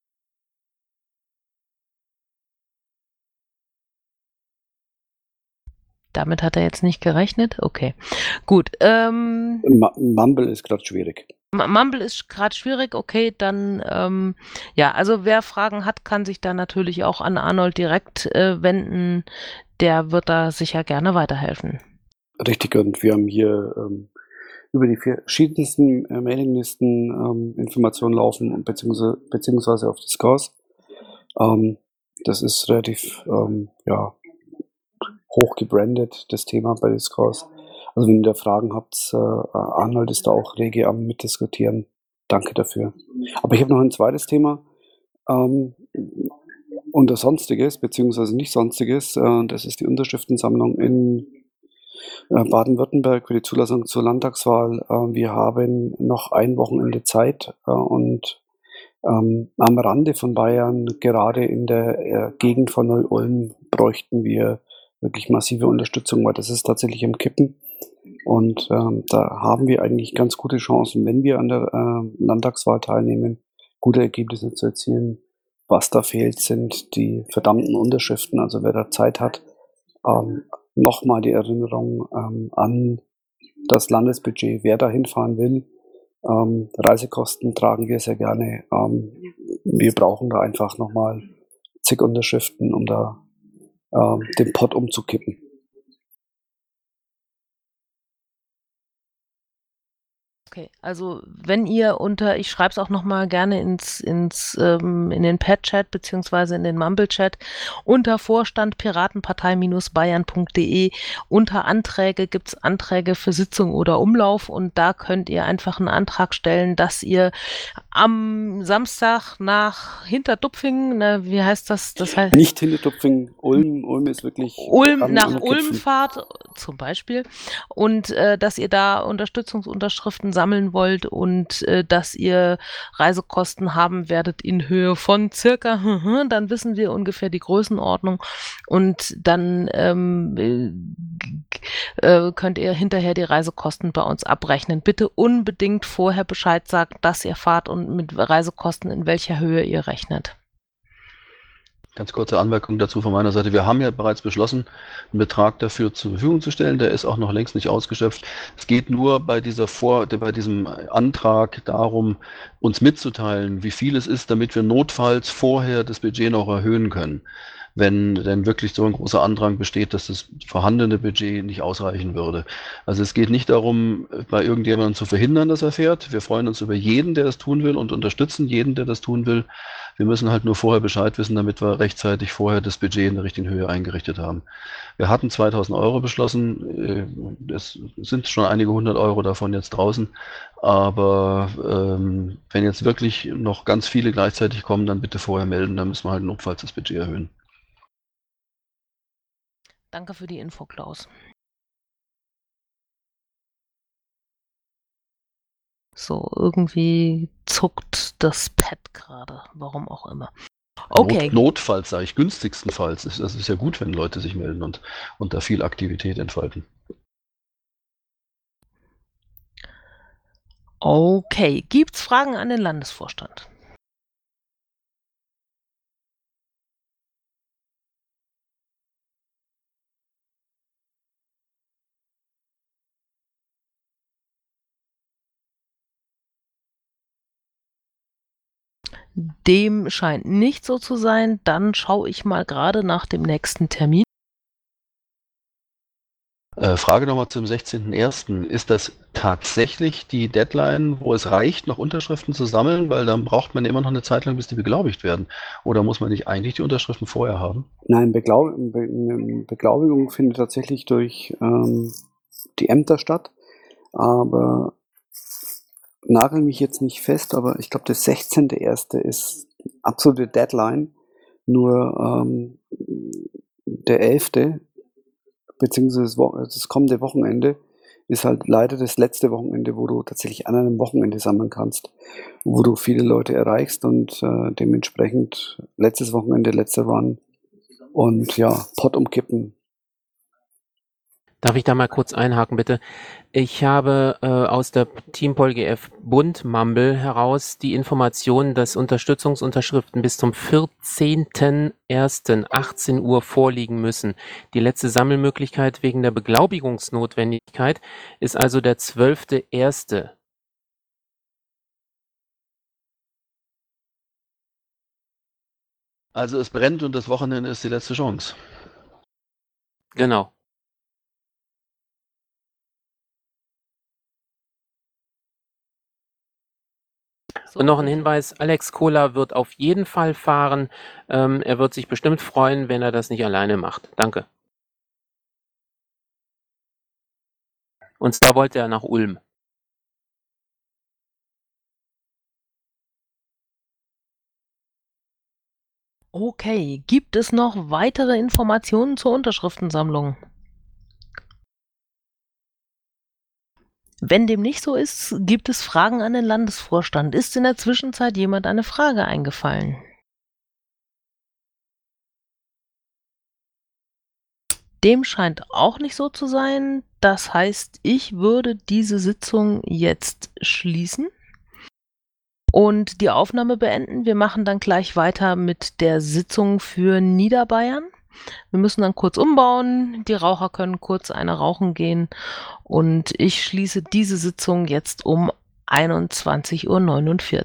Damit hat er jetzt nicht gerechnet? Okay, gut. Ähm,
M Mumble ist gerade schwierig.
Mumble ist gerade schwierig, okay, dann, ähm, ja, also wer Fragen hat, kann sich da natürlich auch an Arnold direkt äh, wenden. Der wird da sicher gerne weiterhelfen.
Richtig, und wir haben hier ähm, über die verschiedensten äh, Mailinglisten ähm, Informationen laufen, beziehungsweise, beziehungsweise auf Discourse. Ähm, das ist relativ, ähm, ja, hoch gebrandet, das Thema bei Discourse. Also wenn ihr da Fragen habt, äh, Arnold ist da auch rege am Mitdiskutieren. Danke dafür. Aber ich habe noch ein zweites Thema. Ähm, unter Sonstiges, beziehungsweise nicht Sonstiges. Äh, das ist die Unterschriftensammlung in äh, Baden-Württemberg für die Zulassung zur Landtagswahl. Äh, wir haben noch ein Wochenende Zeit äh, und ähm, am Rande von Bayern, gerade in der äh, Gegend von Neu-Ulm, bräuchten wir wirklich massive Unterstützung, weil das ist tatsächlich am Kippen. Und ähm, da haben wir eigentlich ganz gute Chancen, wenn wir an der äh, Landtagswahl teilnehmen, gute Ergebnisse zu erzielen. Was da fehlt, sind die verdammten Unterschriften. Also wer da Zeit hat, ähm, nochmal die Erinnerung ähm, an das Landesbudget, wer da hinfahren will. Ähm, Reisekosten tragen wir sehr gerne. Ähm, wir brauchen da einfach nochmal zig Unterschriften, um da ähm, den Pott umzukippen.
Okay, also wenn ihr unter, ich schreibe es auch nochmal gerne ins, ins, ähm, in den Pad-Chat beziehungsweise in den Mumble-Chat, unter Vorstand piratenpartei Bayern punkt de unter Anträge gibt es Anträge für Sitzung oder Umlauf und da könnt ihr einfach einen Antrag stellen, dass ihr am Samstag nach Hinterdupfing, na, wie heißt das? Das heißt
Nicht Hinterdupfing, Ulm, Ulm ist wirklich
Ulm
am-
nach
am
Ulm
Gipfel.
fahrt, zum Beispiel, und äh, dass ihr da Unterstützungsunterschriften sammeln wollt und äh, dass ihr Reisekosten haben werdet in Höhe von circa, dann wissen wir ungefähr die Größenordnung und dann ähm, äh, könnt ihr hinterher die Reisekosten bei uns abrechnen. Bitte unbedingt vorher Bescheid sagen, dass ihr fahrt und mit Reisekosten in welcher Höhe ihr rechnet.
Ganz kurze Anmerkung dazu von meiner Seite. Wir haben ja bereits beschlossen, einen Betrag dafür zur Verfügung zu stellen. Der ist auch noch längst nicht ausgeschöpft. Es geht nur bei dieser Vor bei diesem Antrag darum, uns mitzuteilen, wie viel es ist, damit wir notfalls vorher das Budget noch erhöhen können, wenn denn wirklich so ein großer Andrang besteht, dass das vorhandene Budget nicht ausreichen würde. Also es geht nicht darum, bei irgendjemandem zu verhindern, dass er fährt. Wir freuen uns über jeden, der das tun will und unterstützen jeden, der das tun will. Wir müssen halt nur vorher Bescheid wissen, damit wir rechtzeitig vorher das Budget in der richtigen Höhe eingerichtet haben. Wir hatten zweitausend Euro beschlossen. Es sind schon einige hundert Euro davon jetzt draußen. Aber ähm, wenn jetzt wirklich noch ganz viele gleichzeitig kommen, dann bitte vorher melden. Dann müssen wir halt notfalls das Budget erhöhen.
Danke für die Info, Klaus. So, irgendwie zuckt das Pad gerade, warum auch immer. Okay.
Not, notfalls, sage ich, günstigstenfalls. Das ist ja gut, wenn Leute sich melden und, und da viel Aktivität entfalten.
Okay, gibt's Fragen an den Landesvorstand? Dem scheint nicht so zu sein. Dann schaue ich mal gerade nach dem nächsten Termin.
Äh, Frage nochmal zum sechzehnten ersten Ist das tatsächlich die Deadline, wo es reicht, noch Unterschriften zu sammeln? Weil dann braucht man immer noch eine Zeit lang, bis die beglaubigt werden. Oder muss man nicht eigentlich die Unterschriften vorher haben?
Nein, Beglaub Be eine Beglaubigung findet tatsächlich durch ähm, die Ämter statt. Aber nagel mich jetzt nicht fest, aber ich glaube, der sechzehnte erste ist absolute Deadline. Nur ähm, der elfte beziehungsweise das, Wo das kommende Wochenende ist halt leider das letzte Wochenende, wo du tatsächlich an einem Wochenende sammeln kannst, wo du viele Leute erreichst und äh, dementsprechend letztes Wochenende, letzter Run und ja, Pott umkippen.
Darf ich da mal kurz einhaken, bitte? Ich habe äh, aus der Team PolGF Bund Mumble heraus die Information, dass Unterstützungsunterschriften bis zum vierzehnten ersten achtzehn Uhr vorliegen müssen. Die letzte Sammelmöglichkeit wegen der Beglaubigungsnotwendigkeit ist also der zwölfte erste
Also es brennt und das Wochenende ist die letzte Chance.
Genau. Und noch ein Hinweis, Alex Kohler wird auf jeden Fall fahren. Ähm, er wird sich bestimmt freuen, wenn er das nicht alleine macht. Danke. Und zwar wollte er nach Ulm.
Okay, gibt es noch weitere Informationen zur Unterschriftensammlung? Wenn dem nicht so ist, gibt es Fragen an den Landesvorstand. Ist in der Zwischenzeit jemand eine Frage eingefallen? Dem scheint auch nicht so zu sein. Das heißt, ich würde diese Sitzung jetzt schließen und die Aufnahme beenden. Wir machen dann gleich weiter mit der Sitzung für Niederbayern. Wir müssen dann kurz umbauen, die Raucher können kurz eine rauchen gehen und ich schließe diese Sitzung jetzt um einundzwanzig Uhr neunundvierzig.